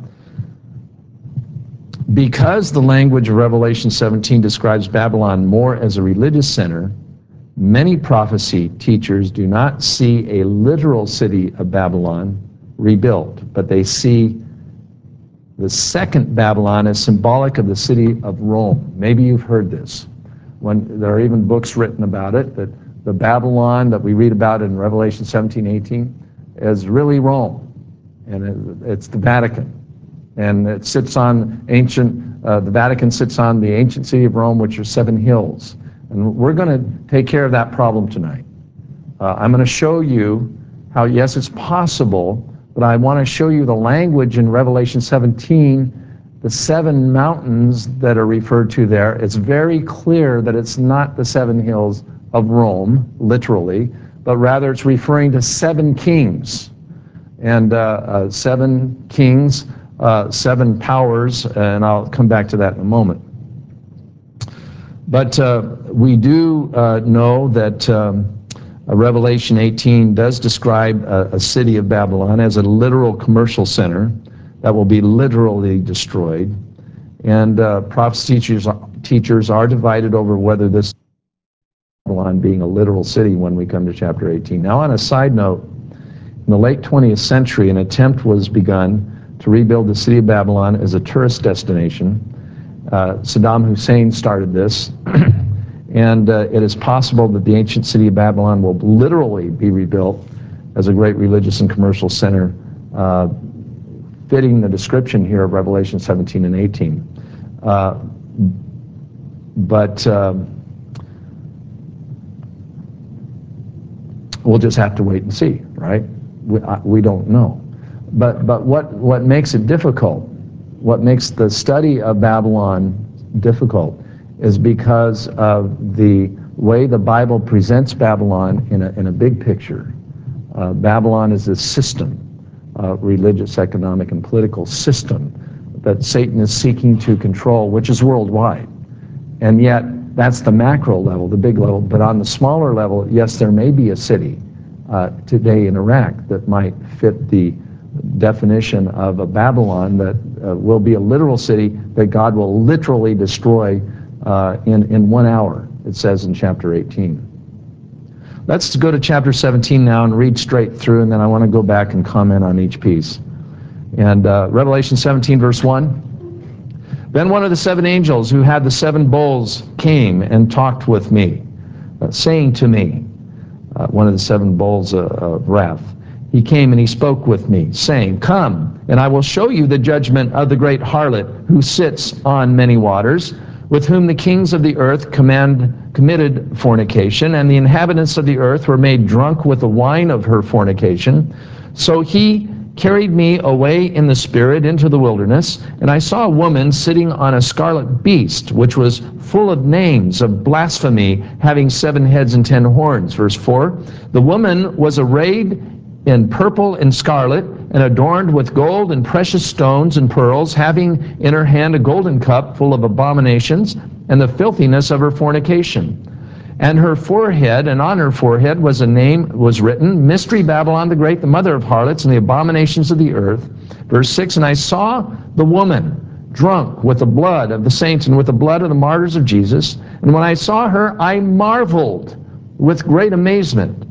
because the language of Revelation seventeen describes Babylon more as a religious center, many prophecy teachers do not see a literal city of Babylon rebuilt, but they see the second Babylon as symbolic of the city of Rome. Maybe you've heard this. When there are even books written about it, that the Babylon that we read about in Revelation seventeen, eighteen is really Rome, and it's the Vatican. And it sits on ancient, uh, the Vatican sits on the ancient city of Rome, which are seven hills. And we're going to take care of that problem tonight. Uh, I'm going to show you how, yes, it's possible, but I want to show you the language in Revelation seventeen, the seven mountains that are referred to there. It's very clear that it's not the seven hills of Rome, literally, but rather it's referring to seven kings. And uh, uh, seven kings, uh, seven powers, and I'll come back to that in a moment. But uh, we do uh, know that um, Revelation eighteen does describe a, a city of Babylon as a literal commercial center that will be literally destroyed. And uh, prophecy teachers, teachers are divided over whether this Babylon being a literal city when we come to chapter eighteen. Now, on a side note, in the late twentieth century, an attempt was begun to rebuild the city of Babylon as a tourist destination. Uh, Saddam Hussein started this, And uh, it is possible that the ancient city of Babylon will literally be rebuilt as a great religious and commercial center, uh, fitting the description here of Revelation seventeen and eighteen. Uh, but um, we'll just have to wait and see, right? We, I, we don't know. But, but what, what makes it difficult, what makes the study of Babylon difficult, is because of the way the Bible presents Babylon in a, in a big picture. Uh, Babylon is a system, uh, religious, economic, and political system that Satan is seeking to control, which is worldwide. And yet, that's the macro level, the big level. But on the smaller level, yes, there may be a city uh, today in Iraq that might fit the definition of a Babylon that uh, will be a literal city that God will literally destroy uh, in, in one hour, it says in chapter eighteen. Let's go to chapter seventeen now and read straight through, and then I want to go back and comment on each piece. And uh, Revelation seventeen, verse one. Then one of the seven angels who had the seven bowls came and talked with me, uh, saying to me, uh, one of the seven bowls uh, of wrath, he came and he spoke with me, saying, come, and I will show you the judgment of the great harlot who sits on many waters, with whom the kings of the earth command, committed fornication, and the inhabitants of the earth were made drunk with the wine of her fornication. So he carried me away in the spirit into the wilderness, and I saw a woman sitting on a scarlet beast, which was full of names of blasphemy, having seven heads and ten horns. Verse four, the woman was arrayed in purple and scarlet, and adorned with gold and precious stones and pearls, having in her hand a golden cup full of abominations and the filthiness of her fornication. And her forehead, and on her forehead was a name, was written, Mystery Babylon the Great, the mother of harlots and the abominations of the earth. Verse six, and I saw the woman drunk with the blood of the saints and with the blood of the martyrs of Jesus. And when I saw her, I marveled with great amazement.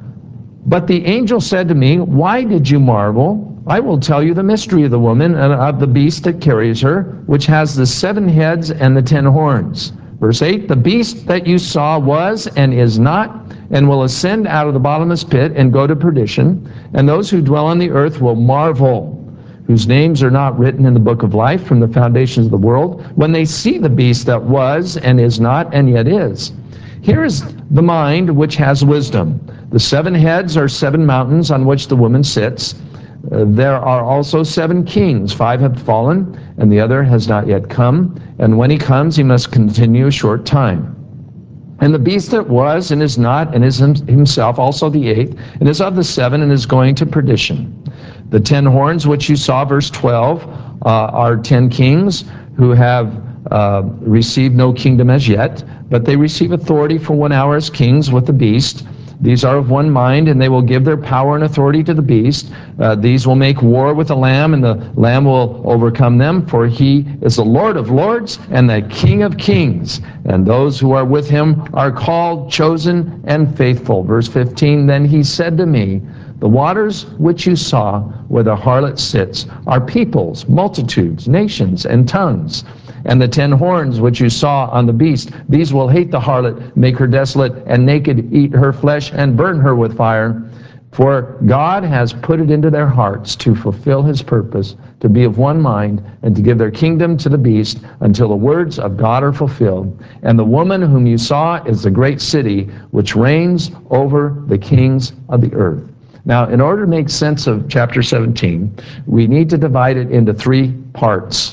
But the angel said to me, why did you marvel? I will tell you the mystery of the woman and of the beast that carries her, which has the seven heads and the ten horns. Verse eight, the beast that you saw was and is not, and will ascend out of the bottomless pit and go to perdition, and those who dwell on the earth will marvel, whose names are not written in the book of life from the foundations of the world, when they see the beast that was and is not and yet is. Here is the mind which has wisdom. The seven heads are seven mountains on which the woman sits. Uh, there are also seven kings. Five have fallen, and the other has not yet come. And when he comes, he must continue a short time. And the beast that was and is not and is himself also the eighth, and is of the seven, and is going to perdition. The ten horns which you saw, verse twelve, uh, are ten kings who have uh, received no kingdom as yet, but they receive authority for one hour as kings with the beast. These are of one mind, and they will give their power and authority to the beast. Uh, these will make war with the Lamb, and the Lamb will overcome them, for he is the Lord of lords and the King of kings. And those who are with him are called, chosen, and faithful. Verse fifteen, then he said to me, the waters which you saw where the harlot sits are peoples, multitudes, nations, and tongues. And the ten horns which you saw on the beast, these will hate the harlot, make her desolate, and naked eat her flesh, and burn her with fire. For God has put it into their hearts to fulfill his purpose, to be of one mind, and to give their kingdom to the beast, until the words of God are fulfilled. And the woman whom you saw is the great city, which reigns over the kings of the earth. Now, in order to make sense of chapter seventeen, we need to divide it into three parts.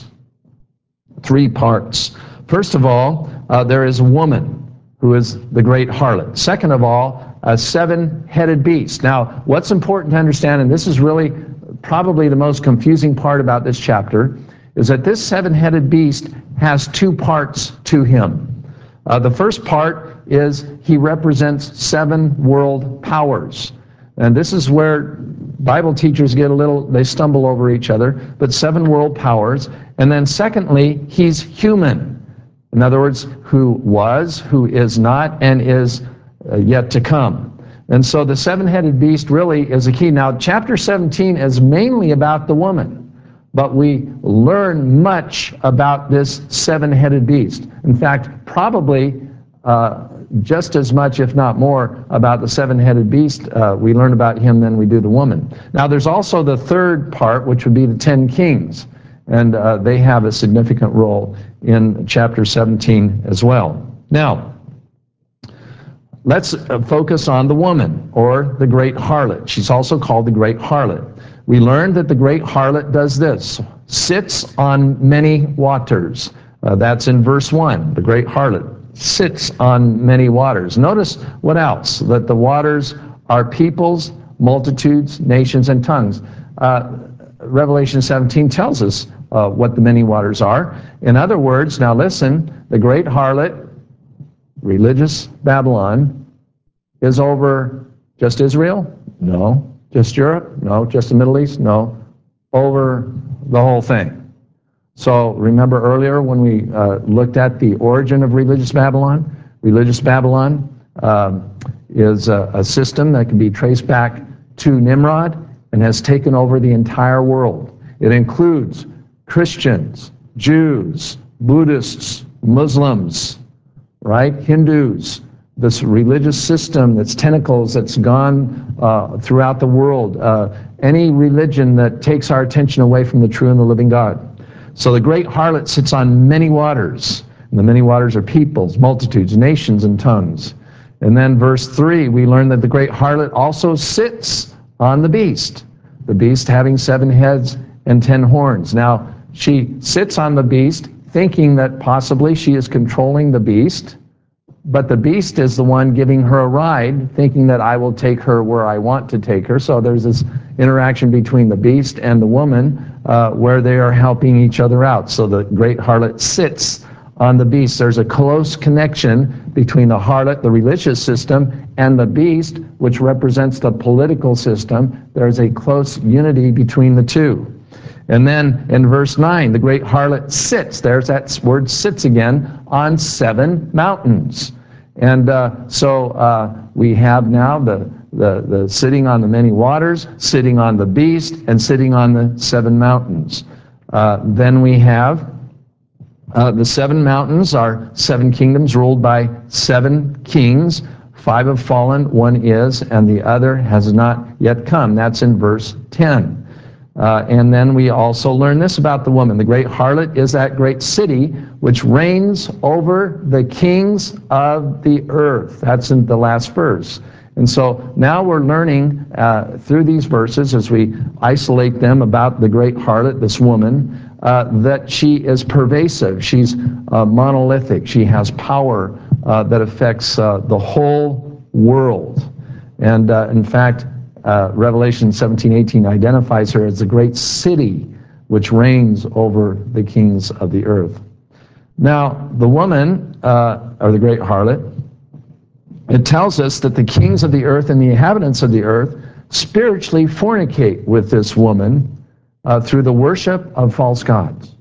Three parts. First of all, uh, there is a woman who is the great harlot. Second of all, a seven-headed beast. Now, what's important to understand, and this is really probably the most confusing part about this chapter, is that this seven-headed beast has two parts to him. Uh, the first part is he represents seven world powers. And this is where Bible teachers get a little, they stumble over each other, but seven world powers. And then secondly, he's human. In other words, who was, who is not, and is uh, yet to come. And so the seven-headed beast really is a key. Now, chapter seventeen is mainly about the woman, but we learn much about this seven-headed beast. In fact, probably uh, just as much, if not more, about the seven-headed beast. Uh, we learn about him than we do the woman. Now, there's also the third part, which would be the ten kings, and uh, they have a significant role in chapter seventeen as well. Now, let's focus on the woman, or the great harlot. She's also called the great harlot. We learned that the great harlot does this: sits on many waters. Uh, that's in verse one. The great harlot sits on many waters. Notice what else? That the waters are peoples, multitudes, nations, and tongues. Uh, Revelation seventeen tells us uh, what the many waters are. In other words, now listen, the great harlot, religious Babylon, is over just Israel? No. Just Europe? No. Just the Middle East? No. Over the whole thing. So remember earlier when we uh, looked at the origin of religious Babylon? Religious Babylon um, is a, a system that can be traced back to Nimrod and has taken over the entire world. It includes Christians, Jews, Buddhists, Muslims, right? Hindus, this religious system, that's tentacles, that's gone uh, throughout the world. Uh, any religion that takes our attention away from the true and the living God. So the great harlot sits on many waters. And the many waters are peoples, multitudes, nations, and tongues. And then verse three, we learn that the great harlot also sits on the beast. The beast having seven heads and ten horns. Now, she sits on the beast thinking that possibly she is controlling the beast, but the beast is the one giving her a ride, thinking that I will take her where I want to take her. So there's this interaction between the beast and the woman uh, where they are helping each other out. So the great harlot sits on the beast. There's a close connection between the harlot, the religious system, and the beast, which represents the political system. There's a close unity between the two. And then in verse nine, the great harlot sits, there's that word sits again, on seven mountains. And uh, so uh, we have now the, the, the sitting on the many waters, sitting on the beast, and sitting on the seven mountains. Uh, then we have uh, the seven mountains are seven kingdoms ruled by seven kings. Five have fallen, one is, and the other has not yet come. That's in verse ten. Uh, and then we also learn this about the woman. The great harlot is that great city which reigns over the kings of the earth. That's in the last verse. And so now we're learning uh, through these verses, as we isolate them, about the great harlot, this woman, uh, that she is pervasive. She's uh, monolithic. She has power uh, that affects uh, the whole world. And uh, in fact, Uh, Revelation seventeen eighteen identifies her as the great city which reigns over the kings of the earth. Now, the woman, uh, or the great harlot, it tells us that the kings of the earth and the inhabitants of the earth spiritually fornicate with this woman uh, through the worship of false gods.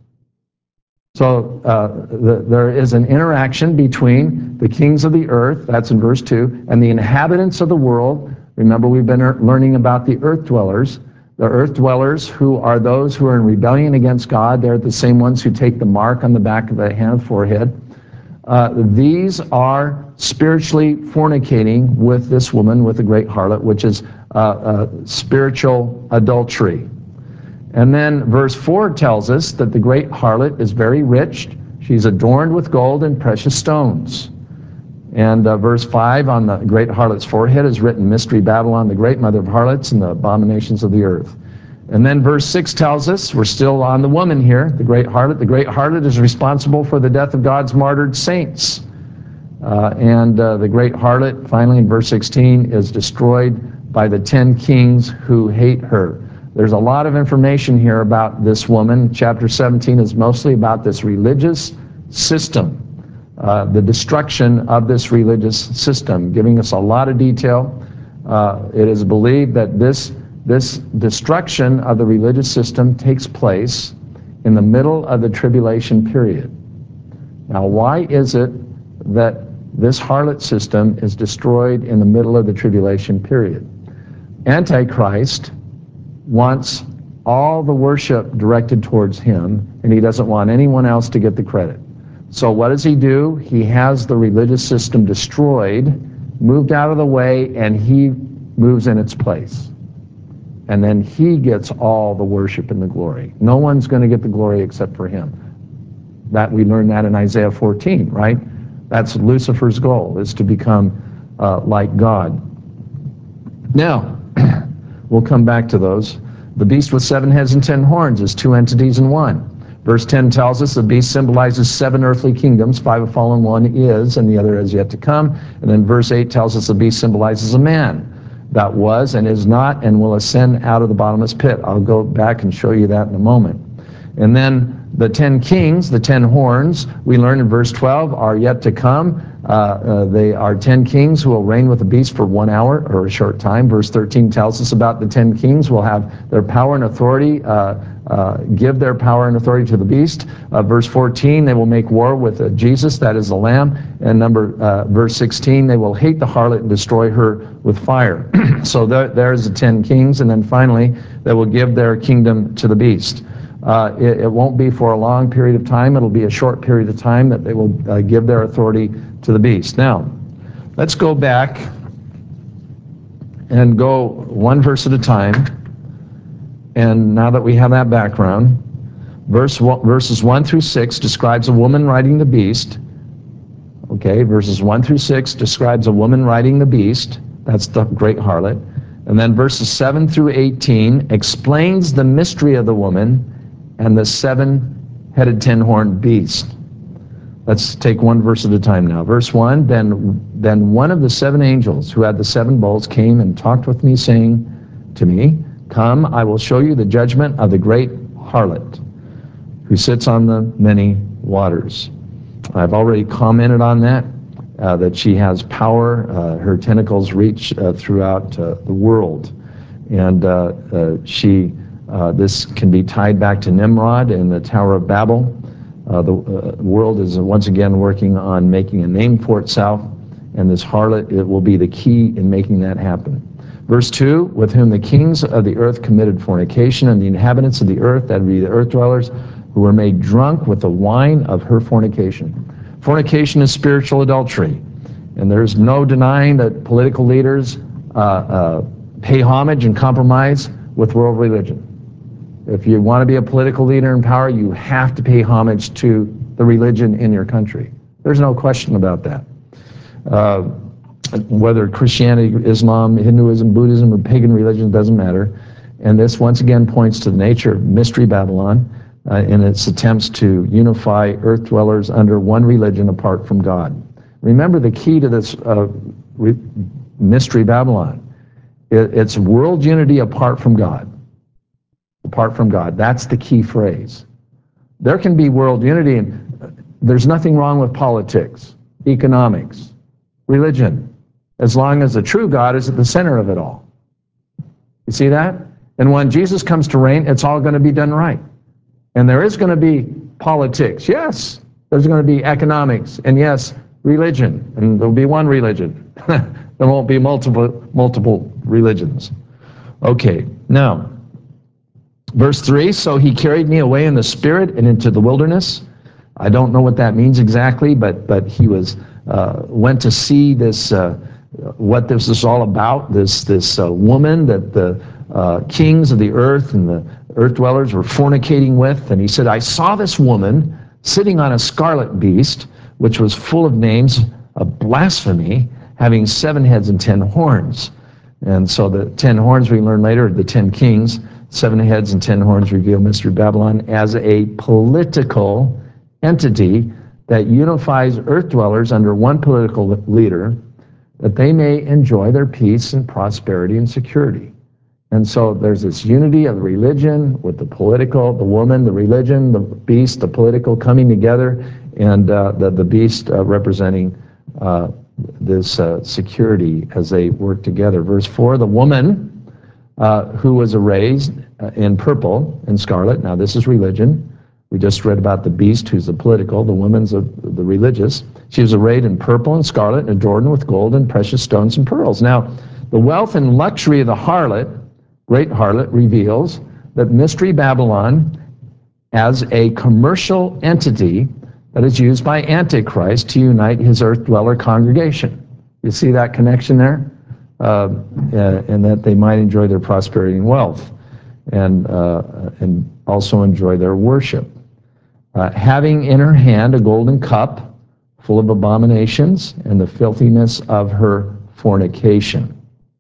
So uh, the, there is an interaction between the kings of the earth, that's in verse two, and the inhabitants of the world. Remember, we've been learning about the earth dwellers. The earth dwellers, who are those who are in rebellion against God. They're the same ones who take the mark on the back of the hand, forehead. Uh, these are spiritually fornicating with this woman, with the great harlot, which is uh, uh, spiritual adultery. And then verse four tells us that the great harlot is very rich. She's adorned with gold and precious stones. And uh, verse five, on the great harlot's forehead is written, Mystery Babylon, the great mother of harlots and the abominations of the earth. And then verse six tells us, we're still on the woman here, the great harlot. The great harlot is responsible for the death of God's martyred saints. Uh, and uh, the great harlot, finally in verse sixteen, is destroyed by the ten kings who hate her. There's a lot of information here about this woman. Chapter seventeen is mostly about this religious system. Uh, the destruction of this religious system, giving us a lot of detail. Uh, it is believed that this, this destruction of the religious system takes place in the middle of the tribulation period. Now, why is it that this harlot system is destroyed in the middle of the tribulation period? Antichrist wants all the worship directed towards him, and he doesn't want anyone else to get the credit. So what does he do? He has the religious system destroyed, moved out of the way, and he moves in its place. And then he gets all the worship and the glory. No one's going to get the glory except for him. That we learn that in Isaiah fourteen, right? That's Lucifer's goal, is to become uh, like God. Now, we'll come back to those. The beast with seven heads and ten horns is two entities in one. Verse ten tells us the beast symbolizes seven earthly kingdoms, five have fallen, one is, and the other is yet to come. And then verse eight tells us the beast symbolizes a man that was and is not and will ascend out of the bottomless pit. I'll go back and show you that in a moment. And then the ten kings, the ten horns, we learn in verse twelve, are yet to come. Uh, uh, they are ten kings who will reign with the beast for one hour or a short time. Verse thirteen tells us about the ten kings will have their power and authority, uh, uh, give their power and authority to the beast. Uh, verse fourteen, they will make war with uh, Jesus, that is the Lamb. And number uh, verse sixteen, they will hate the harlot and destroy her with fire. So there, there's the ten kings. And then finally, they will give their kingdom to the beast. Uh, it, it won't be for a long period of time. It'll be a short period of time that they will uh, give their authority to the beast. Now, let's go back and go one verse at a time. And now that we have that background, verse one, verses one through six describes a woman riding the beast. Okay, verses one through six describes a woman riding the beast. That's the great harlot. And then verses seven through eighteen explains the mystery of the woman and the seven-headed, ten-horned beast. Let's take one verse at a time now. Verse one, then, then one of the seven angels who had the seven bowls came and talked with me, saying to me, come, I will show you the judgment of the great harlot, who sits on the many waters. I've already commented on that, uh, that she has power. Uh, her tentacles reach uh, throughout uh, the world. And uh, uh, she... Uh, this can be tied back to Nimrod and the Tower of Babel. Uh, the uh, world is once again working on making a name for itself, and this harlot, it will be the key in making that happen. Verse two, with whom the kings of the earth committed fornication, and the inhabitants of the earth, that would be the earth dwellers, who were made drunk with the wine of her fornication. Fornication is spiritual adultery, and there's no denying that political leaders uh, uh, pay homage and compromise with world religion. If you want to be a political leader in power, you have to pay homage to the religion in your country. There's no question about that. Uh, whether Christianity, Islam, Hinduism, Buddhism, or pagan religion, doesn't matter. And this once again points to the nature of Mystery Babylon uh, in its attempts to unify earth dwellers under one religion apart from God. Remember the key to this uh, re- Mystery Babylon. It, it's world unity apart from God. Apart from God. That's the key phrase. There can be world unity, and there's nothing wrong with politics, economics, religion, as long as the true God is at the center of it all. You see that? And when Jesus comes to reign, it's all going to be done right. And there is going to be politics. Yes, there's going to be economics. And yes, religion. And there'll be one religion. There won't be multiple, multiple religions. Okay, now, verse three, so he carried me away in the spirit and into the wilderness. I don't know what that means exactly, but but he was uh, went to see this, uh, what this is all about, this, this uh, woman that the uh, kings of the earth and the earth dwellers were fornicating with. And he said, I saw this woman sitting on a scarlet beast, which was full of names of blasphemy, having seven heads and ten horns. And so the ten horns we learn later are the ten kings. Seven heads and ten horns reveal Mystery Babylon as a political entity that unifies earth dwellers under one political leader, that they may enjoy their peace and prosperity and security. And so there's this unity of religion with the political, the woman, the religion, the beast, the political coming together, and uh, the, the beast uh, representing uh, this uh, security as they work together. Verse four, the woman uh, who was arrayed uh, in purple and scarlet. Now this is religion. We just read about the beast, who's the political, the woman's of the religious. She was arrayed in purple and scarlet and adorned with gold and precious stones and pearls. Now, the wealth and luxury of the harlot, great harlot, reveals that Mystery Babylon, as a commercial entity, that is used by Antichrist to unite his earth dweller congregation. You see that connection there? Uh, and that they might enjoy their prosperity and wealth, and, uh, and also enjoy their worship. Uh, having in her hand a golden cup full of abominations and the filthiness of her fornication.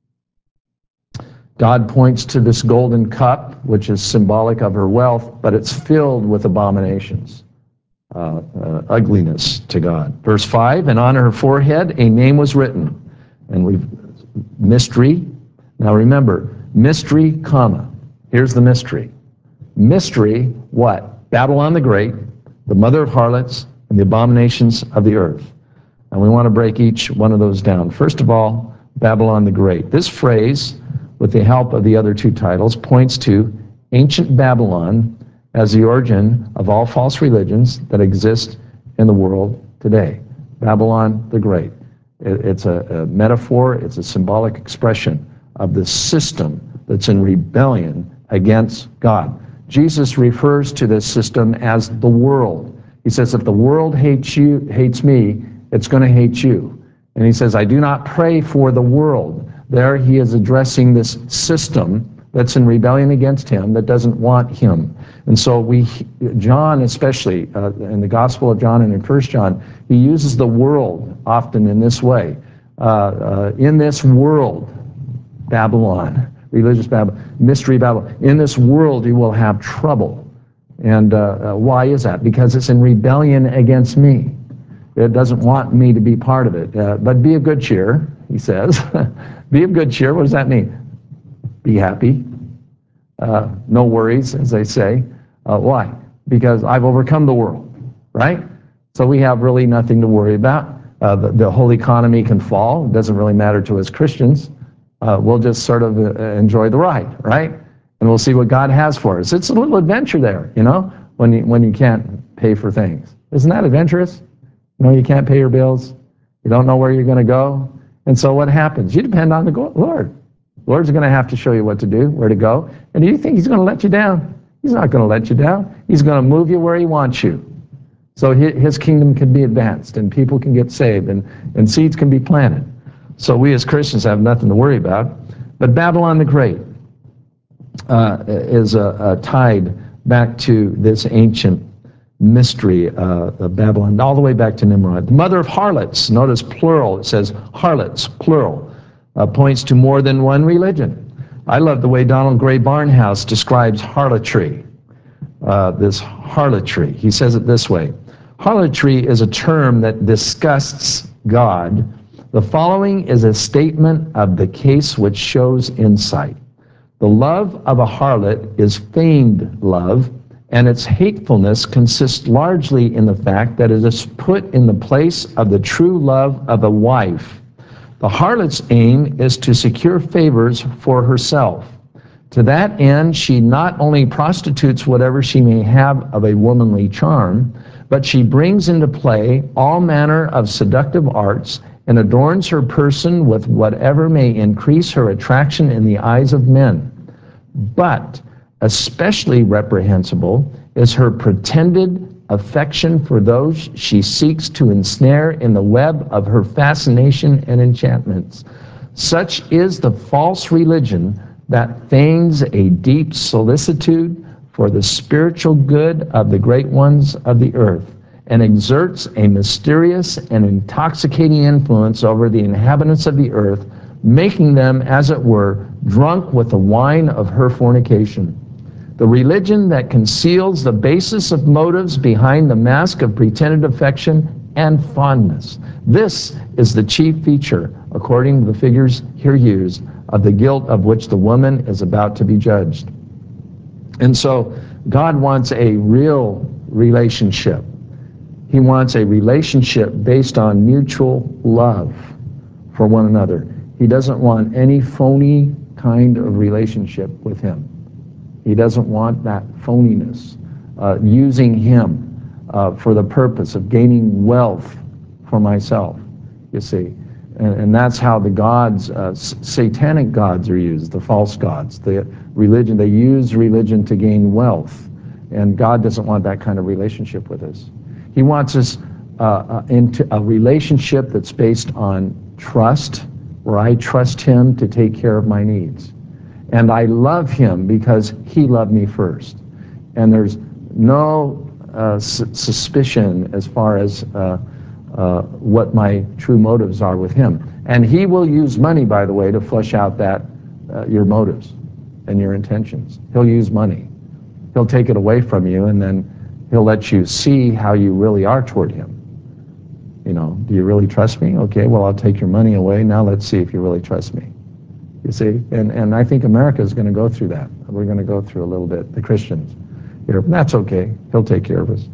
God points to this golden cup, which is symbolic of her wealth, but it's filled with abominations, uh, uh, ugliness to God. Verse five, and on her forehead a name was written, and we've mystery. Now remember, mystery, comma. Here's the mystery. Mystery, what? Babylon the Great, the mother of harlots, and the abominations of the earth. And we want to break each one of those down. First of all, Babylon the Great. This phrase, with the help of the other two titles, points to ancient Babylon as the origin of all false religions that exist in the world today. Babylon the Great. It's a, a metaphor, it's a symbolic expression of the system that's in rebellion against God. Jesus refers to this system as the world. He says, if the world hates you, hates me, it's going to hate you. And he says, I do not pray for the world. There he is addressing this system that's in rebellion against him, that doesn't want him. And so we, John especially, uh, in the Gospel of John and in First John, he uses the world often in this way. Uh, uh, in this world, Babylon, religious Babylon, mystery Babylon, in this world you will have trouble. And uh, uh, why is that? Because it's in rebellion against me. It doesn't want me to be part of it. Uh, but be of good cheer, he says. Be of good cheer, what does that mean? Be happy. Uh, no worries, as they say. Uh, why? Because I've overcome the world, right? So we have really nothing to worry about. Uh, the, the whole economy can fall. It doesn't really matter to us Christians. Uh, we'll just sort of uh, enjoy the ride, right? And we'll see what God has for us. It's a little adventure there, you know, when you, when you can't pay for things. Isn't that adventurous? You know, you can't pay your bills. You don't know where you're going to go. And so what happens? You depend on the Lord. The Lord's going to have to show you what to do, where to go. And do you think he's going to let you down? He's not going to let you down. He's going to move you where he wants you. So his kingdom can be advanced, and people can get saved, and, and seeds can be planted. So we as Christians have nothing to worry about. But Babylon the Great uh, is uh, uh, tied back to this ancient mystery uh, of Babylon, all the way back to Nimrod. The mother of harlots, notice plural, it says harlots, plural. Uh, points to more than one religion. I love the way Donald Gray Barnhouse describes harlotry, uh, this harlotry. He says it this way, harlotry is a term that disgusts God. The following is a statement of the case which shows insight. The love of a harlot is feigned love, and its hatefulness consists largely in the fact that it is put in the place of the true love of a wife. The harlot's aim is to secure favors for herself. To that end, she not only prostitutes whatever she may have of a womanly charm, but she brings into play all manner of seductive arts and adorns her person with whatever may increase her attraction in the eyes of men. But especially reprehensible is her pretended affection for those she seeks to ensnare in the web of her fascination and enchantments. Such is the false religion that feigns a deep solicitude for the spiritual good of the great ones of the earth, and exerts a mysterious and intoxicating influence over the inhabitants of the earth, making them, as it were, drunk with the wine of her fornication. The religion that conceals the basis of motives behind the mask of pretended affection and fondness. This is the chief feature, according to the figures here used, of the guilt of which the woman is about to be judged. And so God wants a real relationship. He wants a relationship based on mutual love for one another. He doesn't want any phony kind of relationship with him. He doesn't want that phoniness, uh, using him uh, for the purpose of gaining wealth for myself, you see. And, and that's how the gods, uh, satanic gods are used, the false gods. The religion, they use religion to gain wealth. And God doesn't want that kind of relationship with us. He wants us uh, uh, into a relationship that's based on trust, where I trust him to take care of my needs. And I love him because he loved me first. And there's no uh, su suspicion as far as uh, uh, what my true motives are with him. And he will use money, by the way, to flesh out that uh, your motives and your intentions. He'll use money. He'll take it away from you, and then he'll let you see how you really are toward him. You know, do you really trust me? Okay, well, I'll take your money away. Now let's see if you really trust me. You see? And, and I think America is going to go through that. We're going to go through a little bit, the Christians. Here, that's okay. He'll take care of us.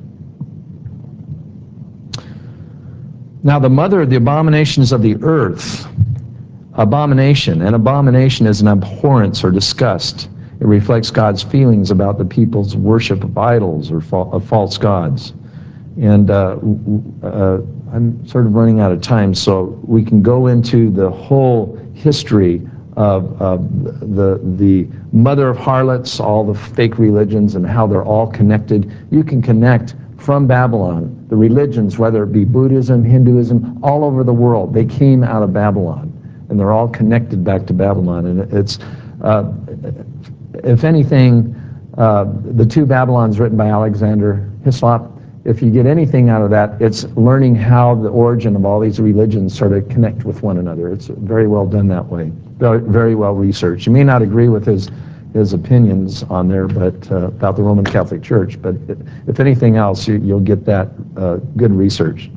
Now, the mother of the abominations of the earth, abomination, and abomination is an abhorrence or disgust. It reflects God's feelings about the people's worship of idols or fa of false gods. And uh, uh, I'm sort of running out of time, so we can go into the whole history of uh, the, the mother of harlots, all the fake religions, and how they're all connected. You can connect from Babylon, the religions, whether it be Buddhism, Hinduism, all over the world. They came out of Babylon, and they're all connected back to Babylon. And it's, uh, if anything, uh, the two Babylons written by Alexander Hislop, if you get anything out of that, it's learning how the origin of all these religions sort of connect with one another. It's very well done that way, very, very well researched. You may not agree with his his opinions on there, but uh, about the Roman Catholic Church, but it, if anything else, you, you'll get that uh, good research.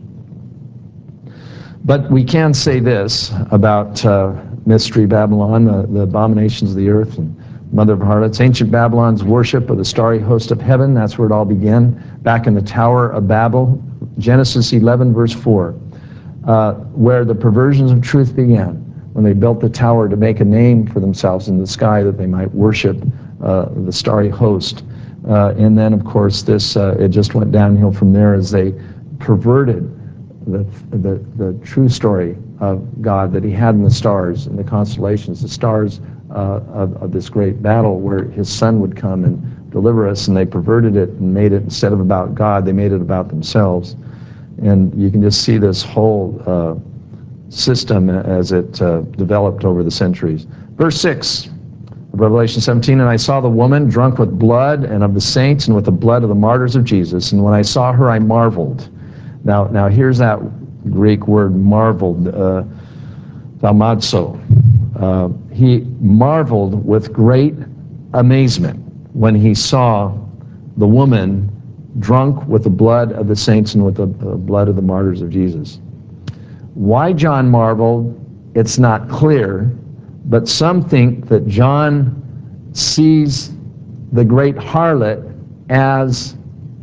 But we can say this about uh, Mystery Babylon, the, the abominations of the earth, and mother of harlots. Ancient Babylon's worship of the starry host of heaven, that's where it all began, back in the Tower of Babel, Genesis eleven, verse four, uh, where the perversions of truth began, when they built the tower to make a name for themselves in the sky that they might worship uh, the starry host. Uh, and then, of course, this uh, it just went downhill from there as they perverted the, the, the true story of God that he had in the stars and the constellations, the stars uh, of, of this great battle where his son would come and deliver us, and they perverted it and made it, instead of about God, they made it about themselves. And you can just see this whole uh, system as it uh, developed over the centuries. Verse six of Revelation seventeen, and I saw the woman drunk with blood and of the saints and with the blood of the martyrs of Jesus, and when I saw her I marveled. Now, now here's that Greek word marveled, uh, thaumazo. Uh, he marveled with great amazement when he saw the woman drunk with the blood of the saints and with the uh, blood of the martyrs of Jesus. Why John marveled, it's not clear, but some think that John sees the great harlot as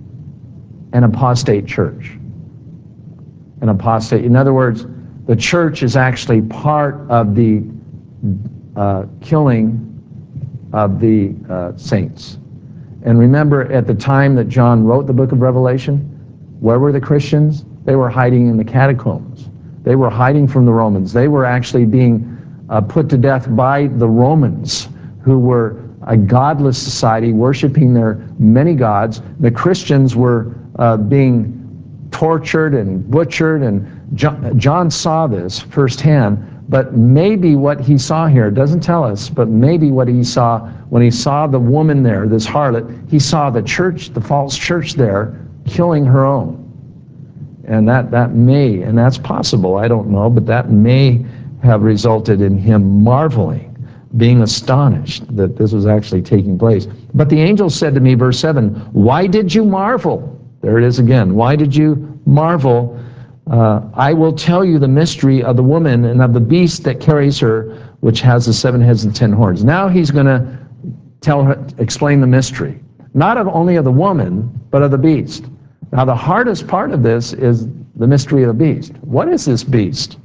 an apostate church. An apostate, in other words, the church is actually part of the uh, killing of the uh, saints. And remember, at the time that John wrote the book of Revelation, where were the Christians? They were hiding in the catacombs. They were hiding from the Romans. They were actually being uh, put to death by the Romans, who were a godless society, worshiping their many gods. The Christians were uh, being tortured and butchered, and John, John saw this firsthand. But maybe what he saw here, it doesn't tell us, but maybe what he saw when he saw the woman there, this harlot, he saw the church, the false church there, killing her own. And that, that may, and that's possible, I don't know, but that may have resulted in him marveling, being astonished that this was actually taking place. But the angel said to me, verse seven, why did you marvel? There it is again. Why did you marvel? Uh, I will tell you the mystery of the woman and of the beast that carries her, which has the seven heads and ten horns. Now he's going to tell her, explain the mystery, not of only of the woman, but of the beast. Now the hardest part of this is the mystery of the beast. What is this beast?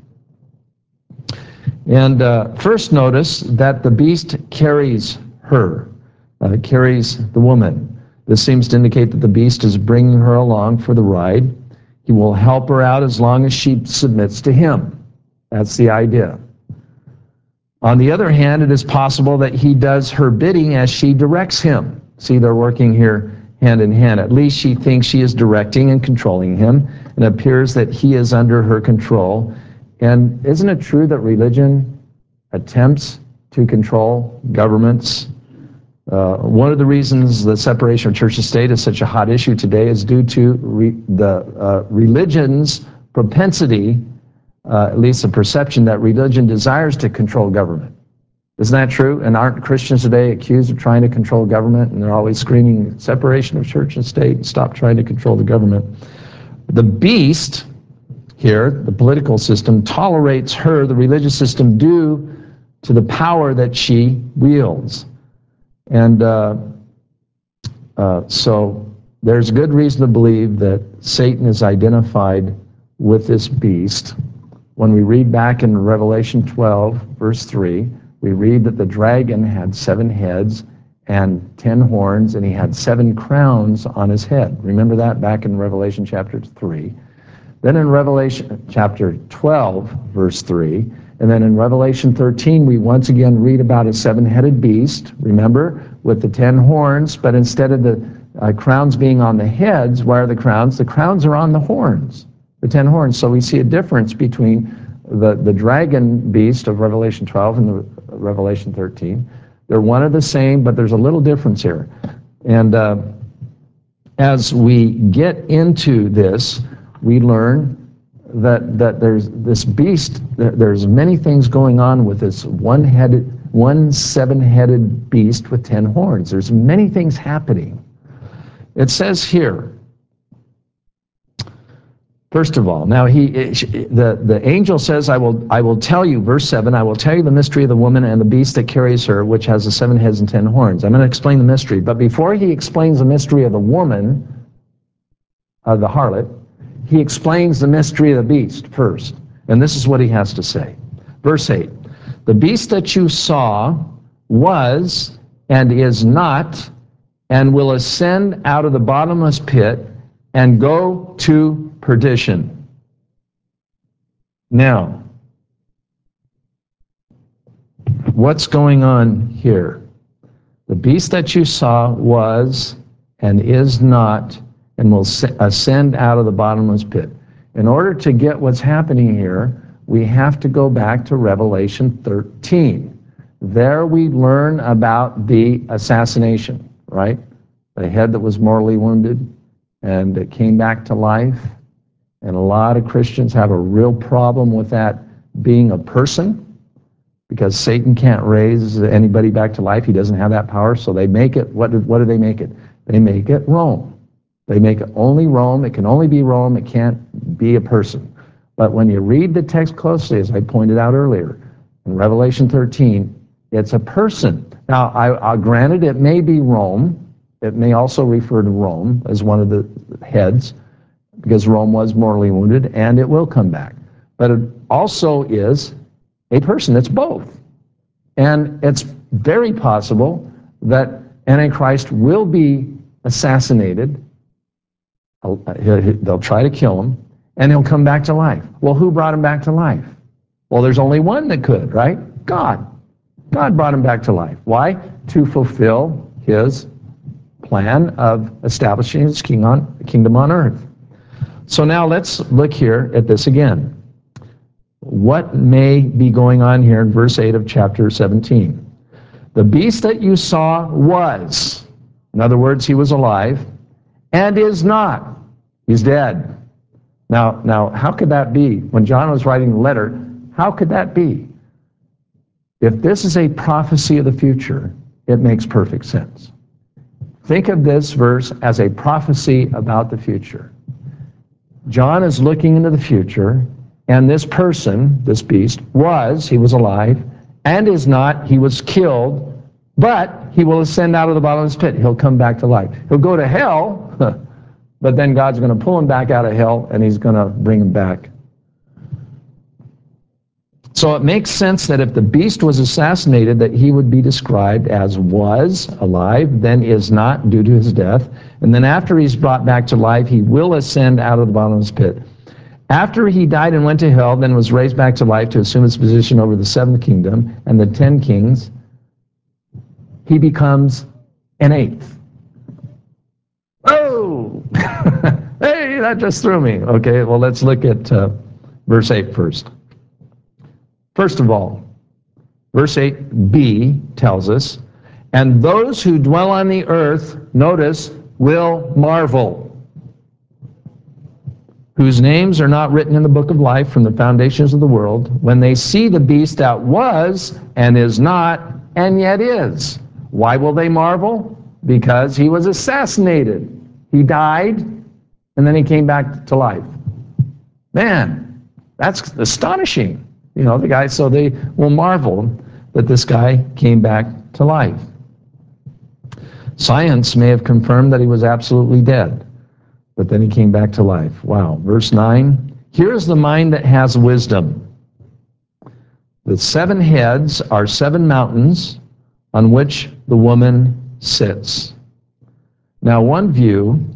And uh, first notice that the beast carries her, uh, carries the woman. This seems to indicate that the beast is bringing her along for the ride. He will help her out as long as she submits to him. That's the idea. On the other hand, it is possible that he does her bidding as she directs him. See, they're working here hand in hand. At least she thinks she is directing and controlling him, and it appears that he is under her control. And isn't it true that religion attempts to control governments? Uh, one of the reasons the separation of church and state is such a hot issue today is due to re the uh, religion's propensity, uh, at least the perception that religion desires to control government. Isn't that true? And aren't Christians today accused of trying to control government? And they're always screaming separation of church and state, stop trying to control the government. The beast here, the political system, tolerates her, the religious system, due to the power that she wields. And uh, uh, so there's good reason to believe that Satan is identified with this beast. When we read back in Revelation twelve, verse three, we read that the dragon had seven heads and ten horns, and he had seven crowns on his head. Remember that back in Revelation chapter three. Then in Revelation chapter twelve, verse three, and then in Revelation thirteen, we once again read about a seven-headed beast, remember, with the ten horns, but instead of the uh, crowns being on the heads, where are the crowns? The crowns are on the horns, the ten horns. So we see a difference between the, the dragon beast of Revelation twelve and the Revelation thirteen. They're one and the same, but there's a little difference here. And uh, as we get into this, we learn that that there's this beast, there's many things going on with this one-headed, one seven-headed beast with ten horns. There's many things happening. It says here, first of all, now he, the, the angel says, I will, I will tell you, verse seven, I will tell you the mystery of the woman and the beast that carries her, which has the seven heads and ten horns. I'm going to explain the mystery, but before he explains the mystery of the woman, of the harlot, he explains the mystery of the beast first. And this is what he has to say. Verse eight, the beast that you saw was and is not, and will ascend out of the bottomless pit and go to perdition. Now, what's going on here? The beast that you saw was and is not, and will ascend out of the bottomless pit. In order to get what's happening here, we have to go back to Revelation thirteen. There we learn about the assassination, right? The head that was mortally wounded and it came back to life. And a lot of Christians have a real problem with that being a person, because Satan can't raise anybody back to life. He doesn't have that power, so they make it, what do, what do they make it? They make it Rome. They make it only Rome. It can only be Rome. It can't be a person. But when you read the text closely, as I pointed out earlier, in Revelation thirteen, it's a person. Now, I, I granted it may be Rome. It may also refer to Rome as one of the heads, because Rome was mortally wounded, and it will come back. But it also is a person. It's both. And it's very possible that Antichrist will be assassinated. They'll try to kill him, and he'll come back to life. Well, who brought him back to life? Well, there's only one that could, right? God. God brought him back to life. Why? To fulfill his plan of establishing his king on, kingdom on earth. So now let's look here at this again. What may be going on here in verse eight of chapter seventeen? The beast that you saw was, in other words, he was alive, and is not. He's dead. Now, now, how could that be? When John was writing the letter, how could that be? If this is a prophecy of the future, it makes perfect sense. Think of this verse as a prophecy about the future. John is looking into the future, and this person, this beast, was, he was alive, and is not, he was killed, but he will ascend out of the bottomless pit. He'll come back to life. He'll go to hell, but then God's going to pull him back out of hell, and he's going to bring him back. So it makes sense that if the beast was assassinated, that he would be described as was alive, then is not due to his death. And then after he's brought back to life, he will ascend out of the bottomless pit. After he died and went to hell, then was raised back to life to assume his position over the seventh kingdom and the ten kings, he becomes an eighth. that just threw me. Okay, well, let's look at uh, verse eight first. First of all, verse eight b tells us, and those who dwell on the earth, notice, will marvel, whose names are not written in the book of life from the foundations of the world, when they see the beast that was and is not and yet is. Why will they marvel? Because he was assassinated. He died, and then he came back to life. Man, that's astonishing. You know, the guy, so they will marvel that this guy came back to life. Science may have confirmed that he was absolutely dead, but then he came back to life. Wow. Verse nine, here is the mind that has wisdom. The seven heads are seven mountains on which the woman sits. Now, one view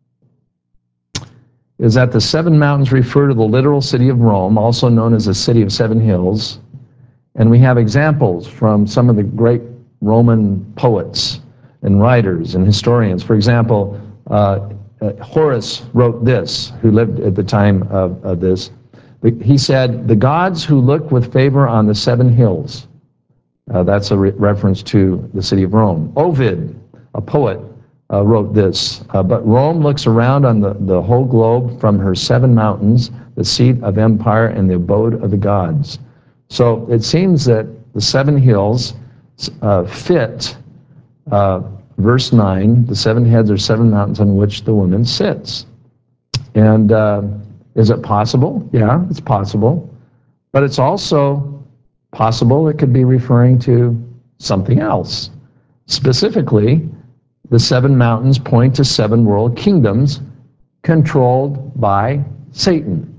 is that the seven mountains refer to the literal city of Rome, also known as the city of seven hills. And we have examples from some of the great Roman poets and writers and historians. For example, uh, uh, Horace wrote this, who lived at the time of, of this. He said, the gods who look with favor on the seven hills. Uh, that's a re reference to the city of Rome. Ovid, a poet, uh, wrote this, uh, but Rome looks around on the, the whole globe from her seven mountains, the seat of empire and the abode of the gods. So it seems that the seven hills uh, fit uh, verse nine, the seven heads are seven mountains on which the woman sits. And uh, is it possible? Yeah, it's possible. But it's also possible it could be referring to something else. Specifically, the seven mountains point to seven world kingdoms controlled by Satan.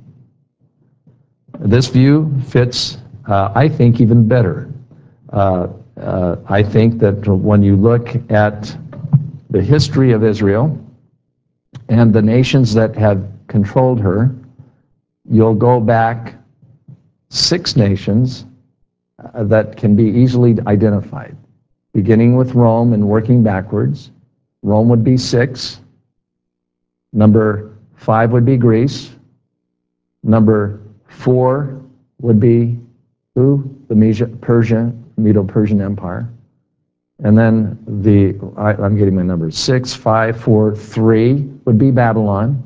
This view fits, uh, I think, even better. Uh, uh, I think that when you look at the history of Israel and the nations that have controlled her, you'll go back six nations uh, that can be easily identified, beginning with Rome and working backwards. Rome would be six. Number five would be Greece. Number four would be who? The Media, Persia, Medo-Persian Empire. And then the, I, I'm getting my numbers, six, five, four, three would be Babylon.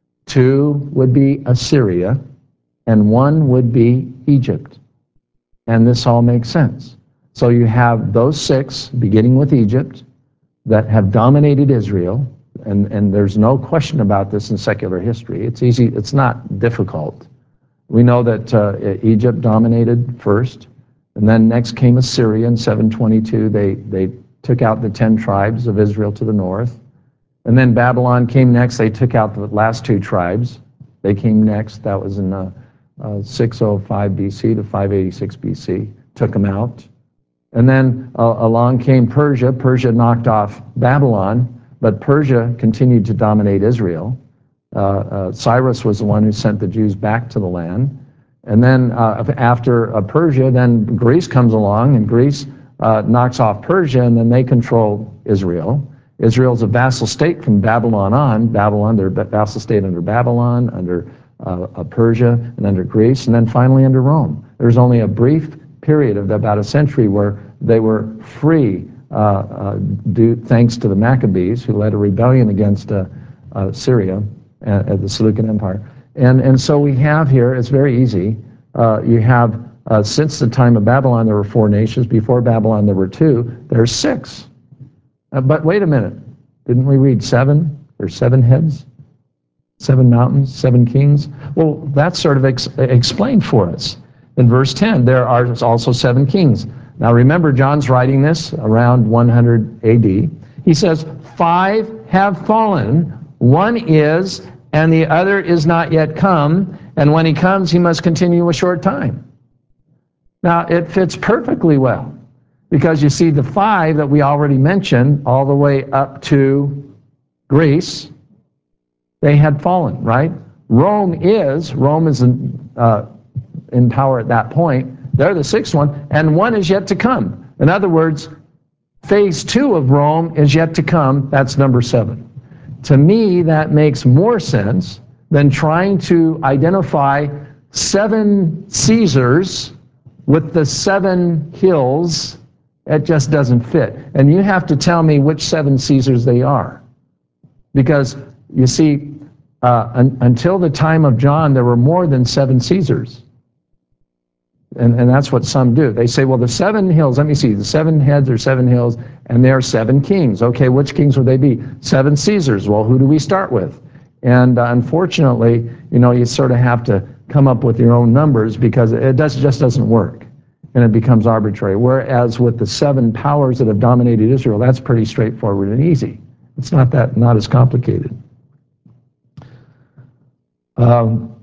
Two would be Assyria. And one would be Egypt. And this all makes sense. So you have those six, beginning with Egypt, that have dominated Israel, and, and there's no question about this in secular history. It's easy, it's not difficult. We know that uh, Egypt dominated first, and then next came Assyria in seven twenty-two. They, they took out the ten tribes of Israel to the north. And then Babylon came next. They took out the last two tribes. They came next. That was in uh, uh, six oh five B C to five eighty-six B C. Took them out. And then uh, along came Persia. Persia knocked off Babylon, but Persia continued to dominate Israel. Uh, uh, Cyrus was the one who sent the Jews back to the land. And then uh, after uh, Persia, then Greece comes along, and Greece uh, knocks off Persia, and then they control Israel. Israel's a vassal state from Babylon on. Babylon, they're a vassal state under Babylon, under uh, uh, Persia, and under Greece, and then finally under Rome. There's only a brief period of about a century where they were free, uh, uh, due, thanks to the Maccabees, who led a rebellion against uh, uh, Syria, uh, the Seleucid Empire. And, and so we have here, it's very easy, uh, you have, uh, since the time of Babylon, there were four nations. Before Babylon, there were two. There's six. Uh, but wait a minute. Didn't we read seven? There's seven heads, seven mountains, seven kings. Well, that's sort of ex explained for us. In verse ten, there are also seven kings. Now remember, John's writing this around one hundred A D. He says, five have fallen, one is, and the other is not yet come, and when he comes, he must continue a short time. Now, it fits perfectly well, because you see the five that we already mentioned, all the way up to Greece, they had fallen, right? Rome is, Rome is in, uh, in power at that point. They're the sixth one, and one is yet to come. In other words, phase two of Rome is yet to come. That's number seven. To me, that makes more sense than trying to identify seven Caesars with the seven hills. It just doesn't fit. And you have to tell me which seven Caesars they are. Because, you see, uh, un until the time of John, there were more than seven Caesars. And, and that's what some do. They say, well, the seven hills, let me see, the seven heads are seven hills, and there are seven kings. Okay, which kings would they be? Seven Caesars. Well, who do we start with? And uh, unfortunately, you know, you sort of have to come up with your own numbers because it does, just doesn't work. And it becomes arbitrary. Whereas with the seven powers that have dominated Israel, that's pretty straightforward and easy. It's not that, not as complicated. Um,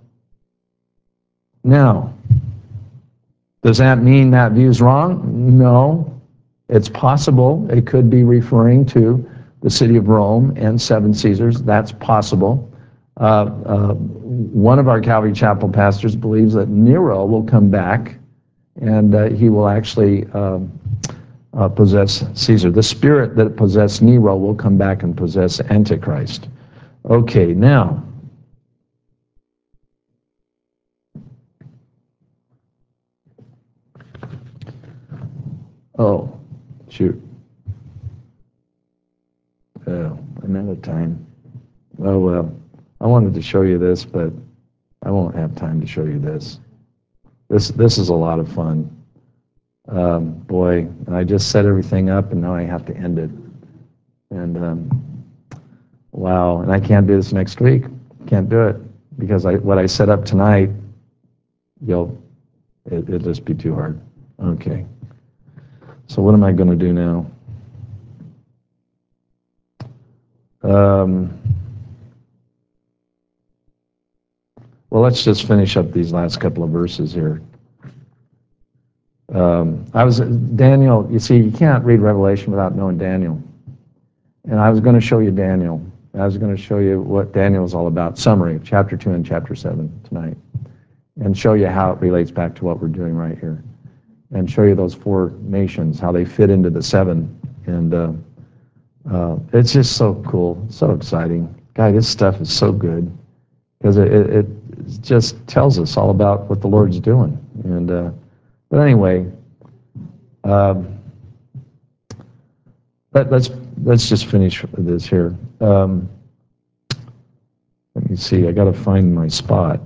now, does that mean that view's wrong? No. It's possible. It could be referring to the city of Rome and seven Caesars. That's possible. Uh, uh, one of our Calvary Chapel pastors believes that Nero will come back and uh, he will actually uh, uh, possess Caesar. The spirit that possessed Nero will come back and possess Antichrist. Okay, now, oh, shoot. Oh, I'm out of time. Oh, well, I wanted to show you this, but I won't have time to show you this. This, this is a lot of fun. Um, boy, I just set everything up, and now I have to end it. And, um, wow, and I can't do this next week. Can't do it, because I, what I set up tonight, you'll, it, it'll just be too hard. Okay. So what am I going to do now? Um, well, let's just finish up these last couple of verses here. Um, I was, Daniel, you see, you can't read Revelation without knowing Daniel. And I was going to show you Daniel. I was going to show you what Daniel is all about, summary of chapter two and chapter seven tonight, and show you how it relates back to what we're doing right here, and show you those four nations, how they fit into the seven. And uh, uh, it's just so cool, so exciting. God, this stuff is so good, because it, it, it just tells us all about what the Lord's doing. And uh, but anyway, um, let, let's let's just finish this here. Um, let me see. I got to find my spot.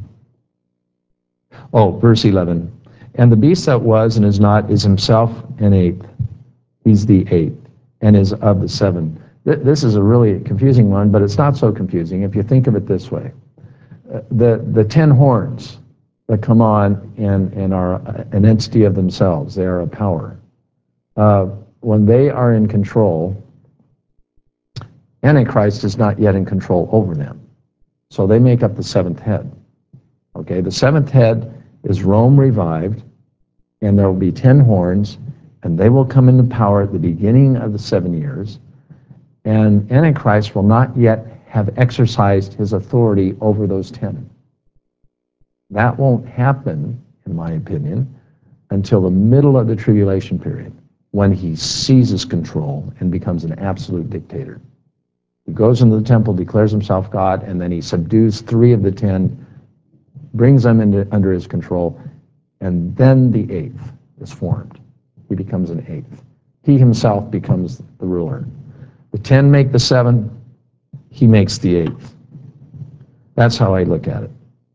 Oh, verse eleven. And the beast that was and is not is himself an eighth. He's the eighth and is of the seven. Th this is a really confusing one, but it's not so confusing if you think of it this way. Uh, the, the ten horns that come on and, and are an entity of themselves, they are a power. Uh, when they are in control, Antichrist is not yet in control over them. So they make up the seventh head. Okay, the seventh head is Rome revived, and there will be ten horns, and they will come into power at the beginning of the seven years, and Antichrist will not yet have exercised his authority over those ten. That won't happen, in my opinion, until the middle of the tribulation period, when he seizes control and becomes an absolute dictator. He goes into the temple, declares himself God, and then he subdues three of the ten, brings them into, under his control, and then the eighth is formed. He becomes an eighth. He himself becomes the ruler. The ten make the seven, he makes the eighth. That's how I look at it,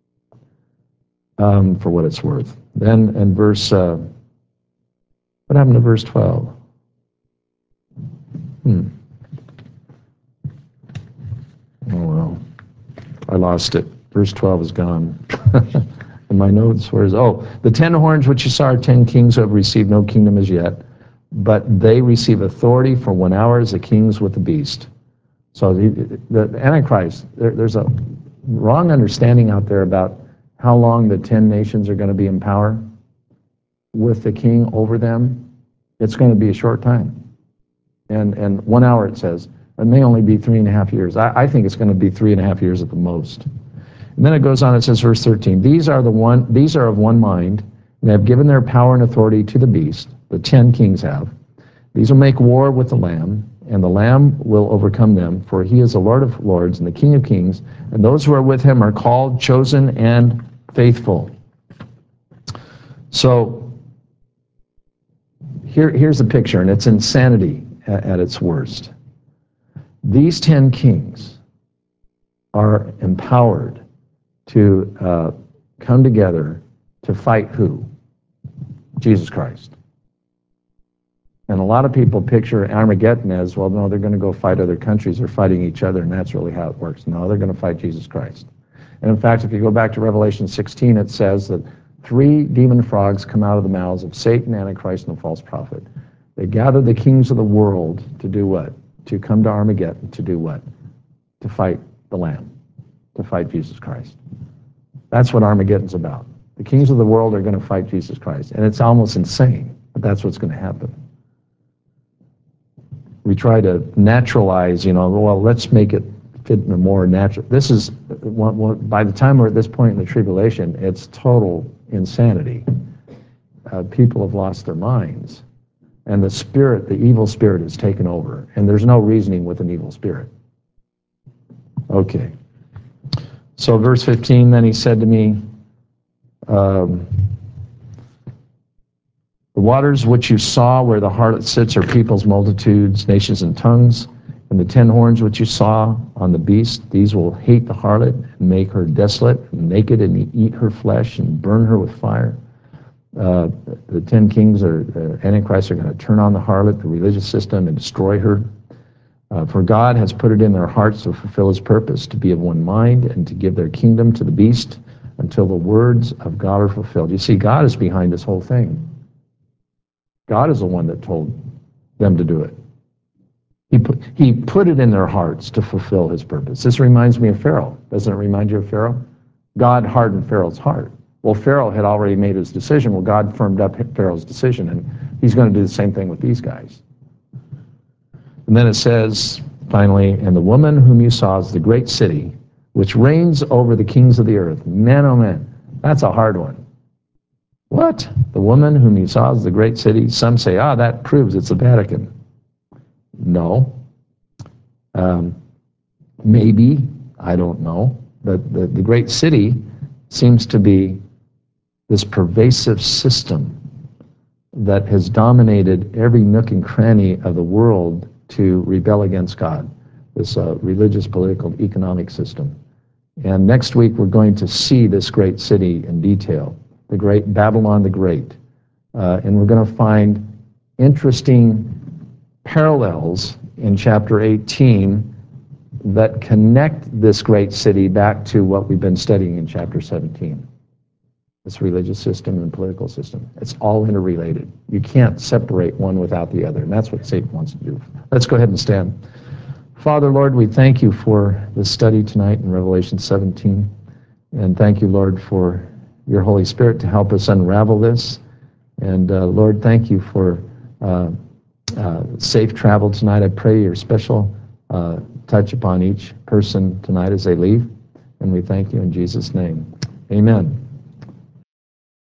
um, for what it's worth. Then in verse, uh, what happened to verse twelve? Hmm. Oh, well, I lost it. Verse twelve is gone. In my notes, where is, oh, the ten horns which you saw are ten kings who have received no kingdom as yet, but they receive authority for one hour as the kings with the beast. So the, the Antichrist, there, there's a wrong understanding out there about how long the ten nations are going to be in power with the king over them. It's going to be a short time. And, and one hour, it says. It may only be three and a half years. I, I think it's going to be three and a half years at the most. And then it goes on, it says, verse thirteen, these are the one, these are of one mind, and have given their power and authority to the beast, the ten kings have. These will make war with the Lamb, and the Lamb will overcome them, for he is the Lord of lords and the King of kings, and those who are with him are called, chosen, and faithful. So here, here's the picture, and it's insanity at, at its worst. These ten kings are empowered to uh, come together to fight who? Jesus Christ. And a lot of people picture Armageddon as, well, no, they're going to go fight other countries. They're fighting each other, and that's really how it works. No, they're going to fight Jesus Christ. And in fact, if you go back to Revelation sixteen, it says that three demon frogs come out of the mouths of Satan, Antichrist, and the false prophet. They gather the kings of the world to do what? To come to Armageddon to do what? To fight the Lamb, to fight Jesus Christ. That's what Armageddon's about. The kings of the world are going to fight Jesus Christ. And it's almost insane, but that's what's going to happen. We try to naturalize, you know, well, let's make it fit in a more natural. This is, by the time we're at this point in the tribulation, it's total insanity. Uh, people have lost their minds. And the spirit, the evil spirit, has taken over. And there's no reasoning with an evil spirit. Okay. So verse fifteen, then he said to me, um, the waters which you saw where the harlot sits are peoples, multitudes, nations, and tongues. And the ten horns which you saw on the beast, these will hate the harlot and make her desolate, and naked, and eat her flesh and burn her with fire. Uh, the ten kings are, uh, Antichrist are going to turn on the harlot, the religious system, and destroy her. Uh, for God has put it in their hearts to fulfill his purpose, to be of one mind, and to give their kingdom to the beast until the words of God are fulfilled. You see, God is behind this whole thing. God is the one that told them to do it. He put, he put it in their hearts to fulfill his purpose. This reminds me of Pharaoh. Doesn't it remind you of Pharaoh? God hardened Pharaoh's heart. Well, Pharaoh had already made his decision. Well, God firmed up Pharaoh's decision, and he's going to do the same thing with these guys. And then it says, finally, and the woman whom you saw is the great city, which reigns over the kings of the earth. Man, oh man, that's a hard one. What? The woman whom you saw is the great city? Some say, ah, that proves it's the Vatican. No. Um, maybe, I don't know. But the, the great city seems to be this pervasive system that has dominated every nook and cranny of the world to rebel against God, this uh, religious, political, economic system. And next week we're going to see this great city in detail, the great Babylon the Great. Uh, and we're going to find interesting parallels in chapter eighteen that connect this great city back to what we've been studying in chapter seventeen. This religious system and political system. It's all interrelated. You can't separate one without the other, and that's what Satan wants to do. Let's go ahead and stand. Father, Lord, we thank you for this study tonight in Revelation seventeen, and thank you, Lord, for your Holy Spirit to help us unravel this. And uh, Lord, thank you for uh, uh, safe travel tonight. I pray your special uh, touch upon each person tonight as they leave, and we thank you in Jesus' name. Amen.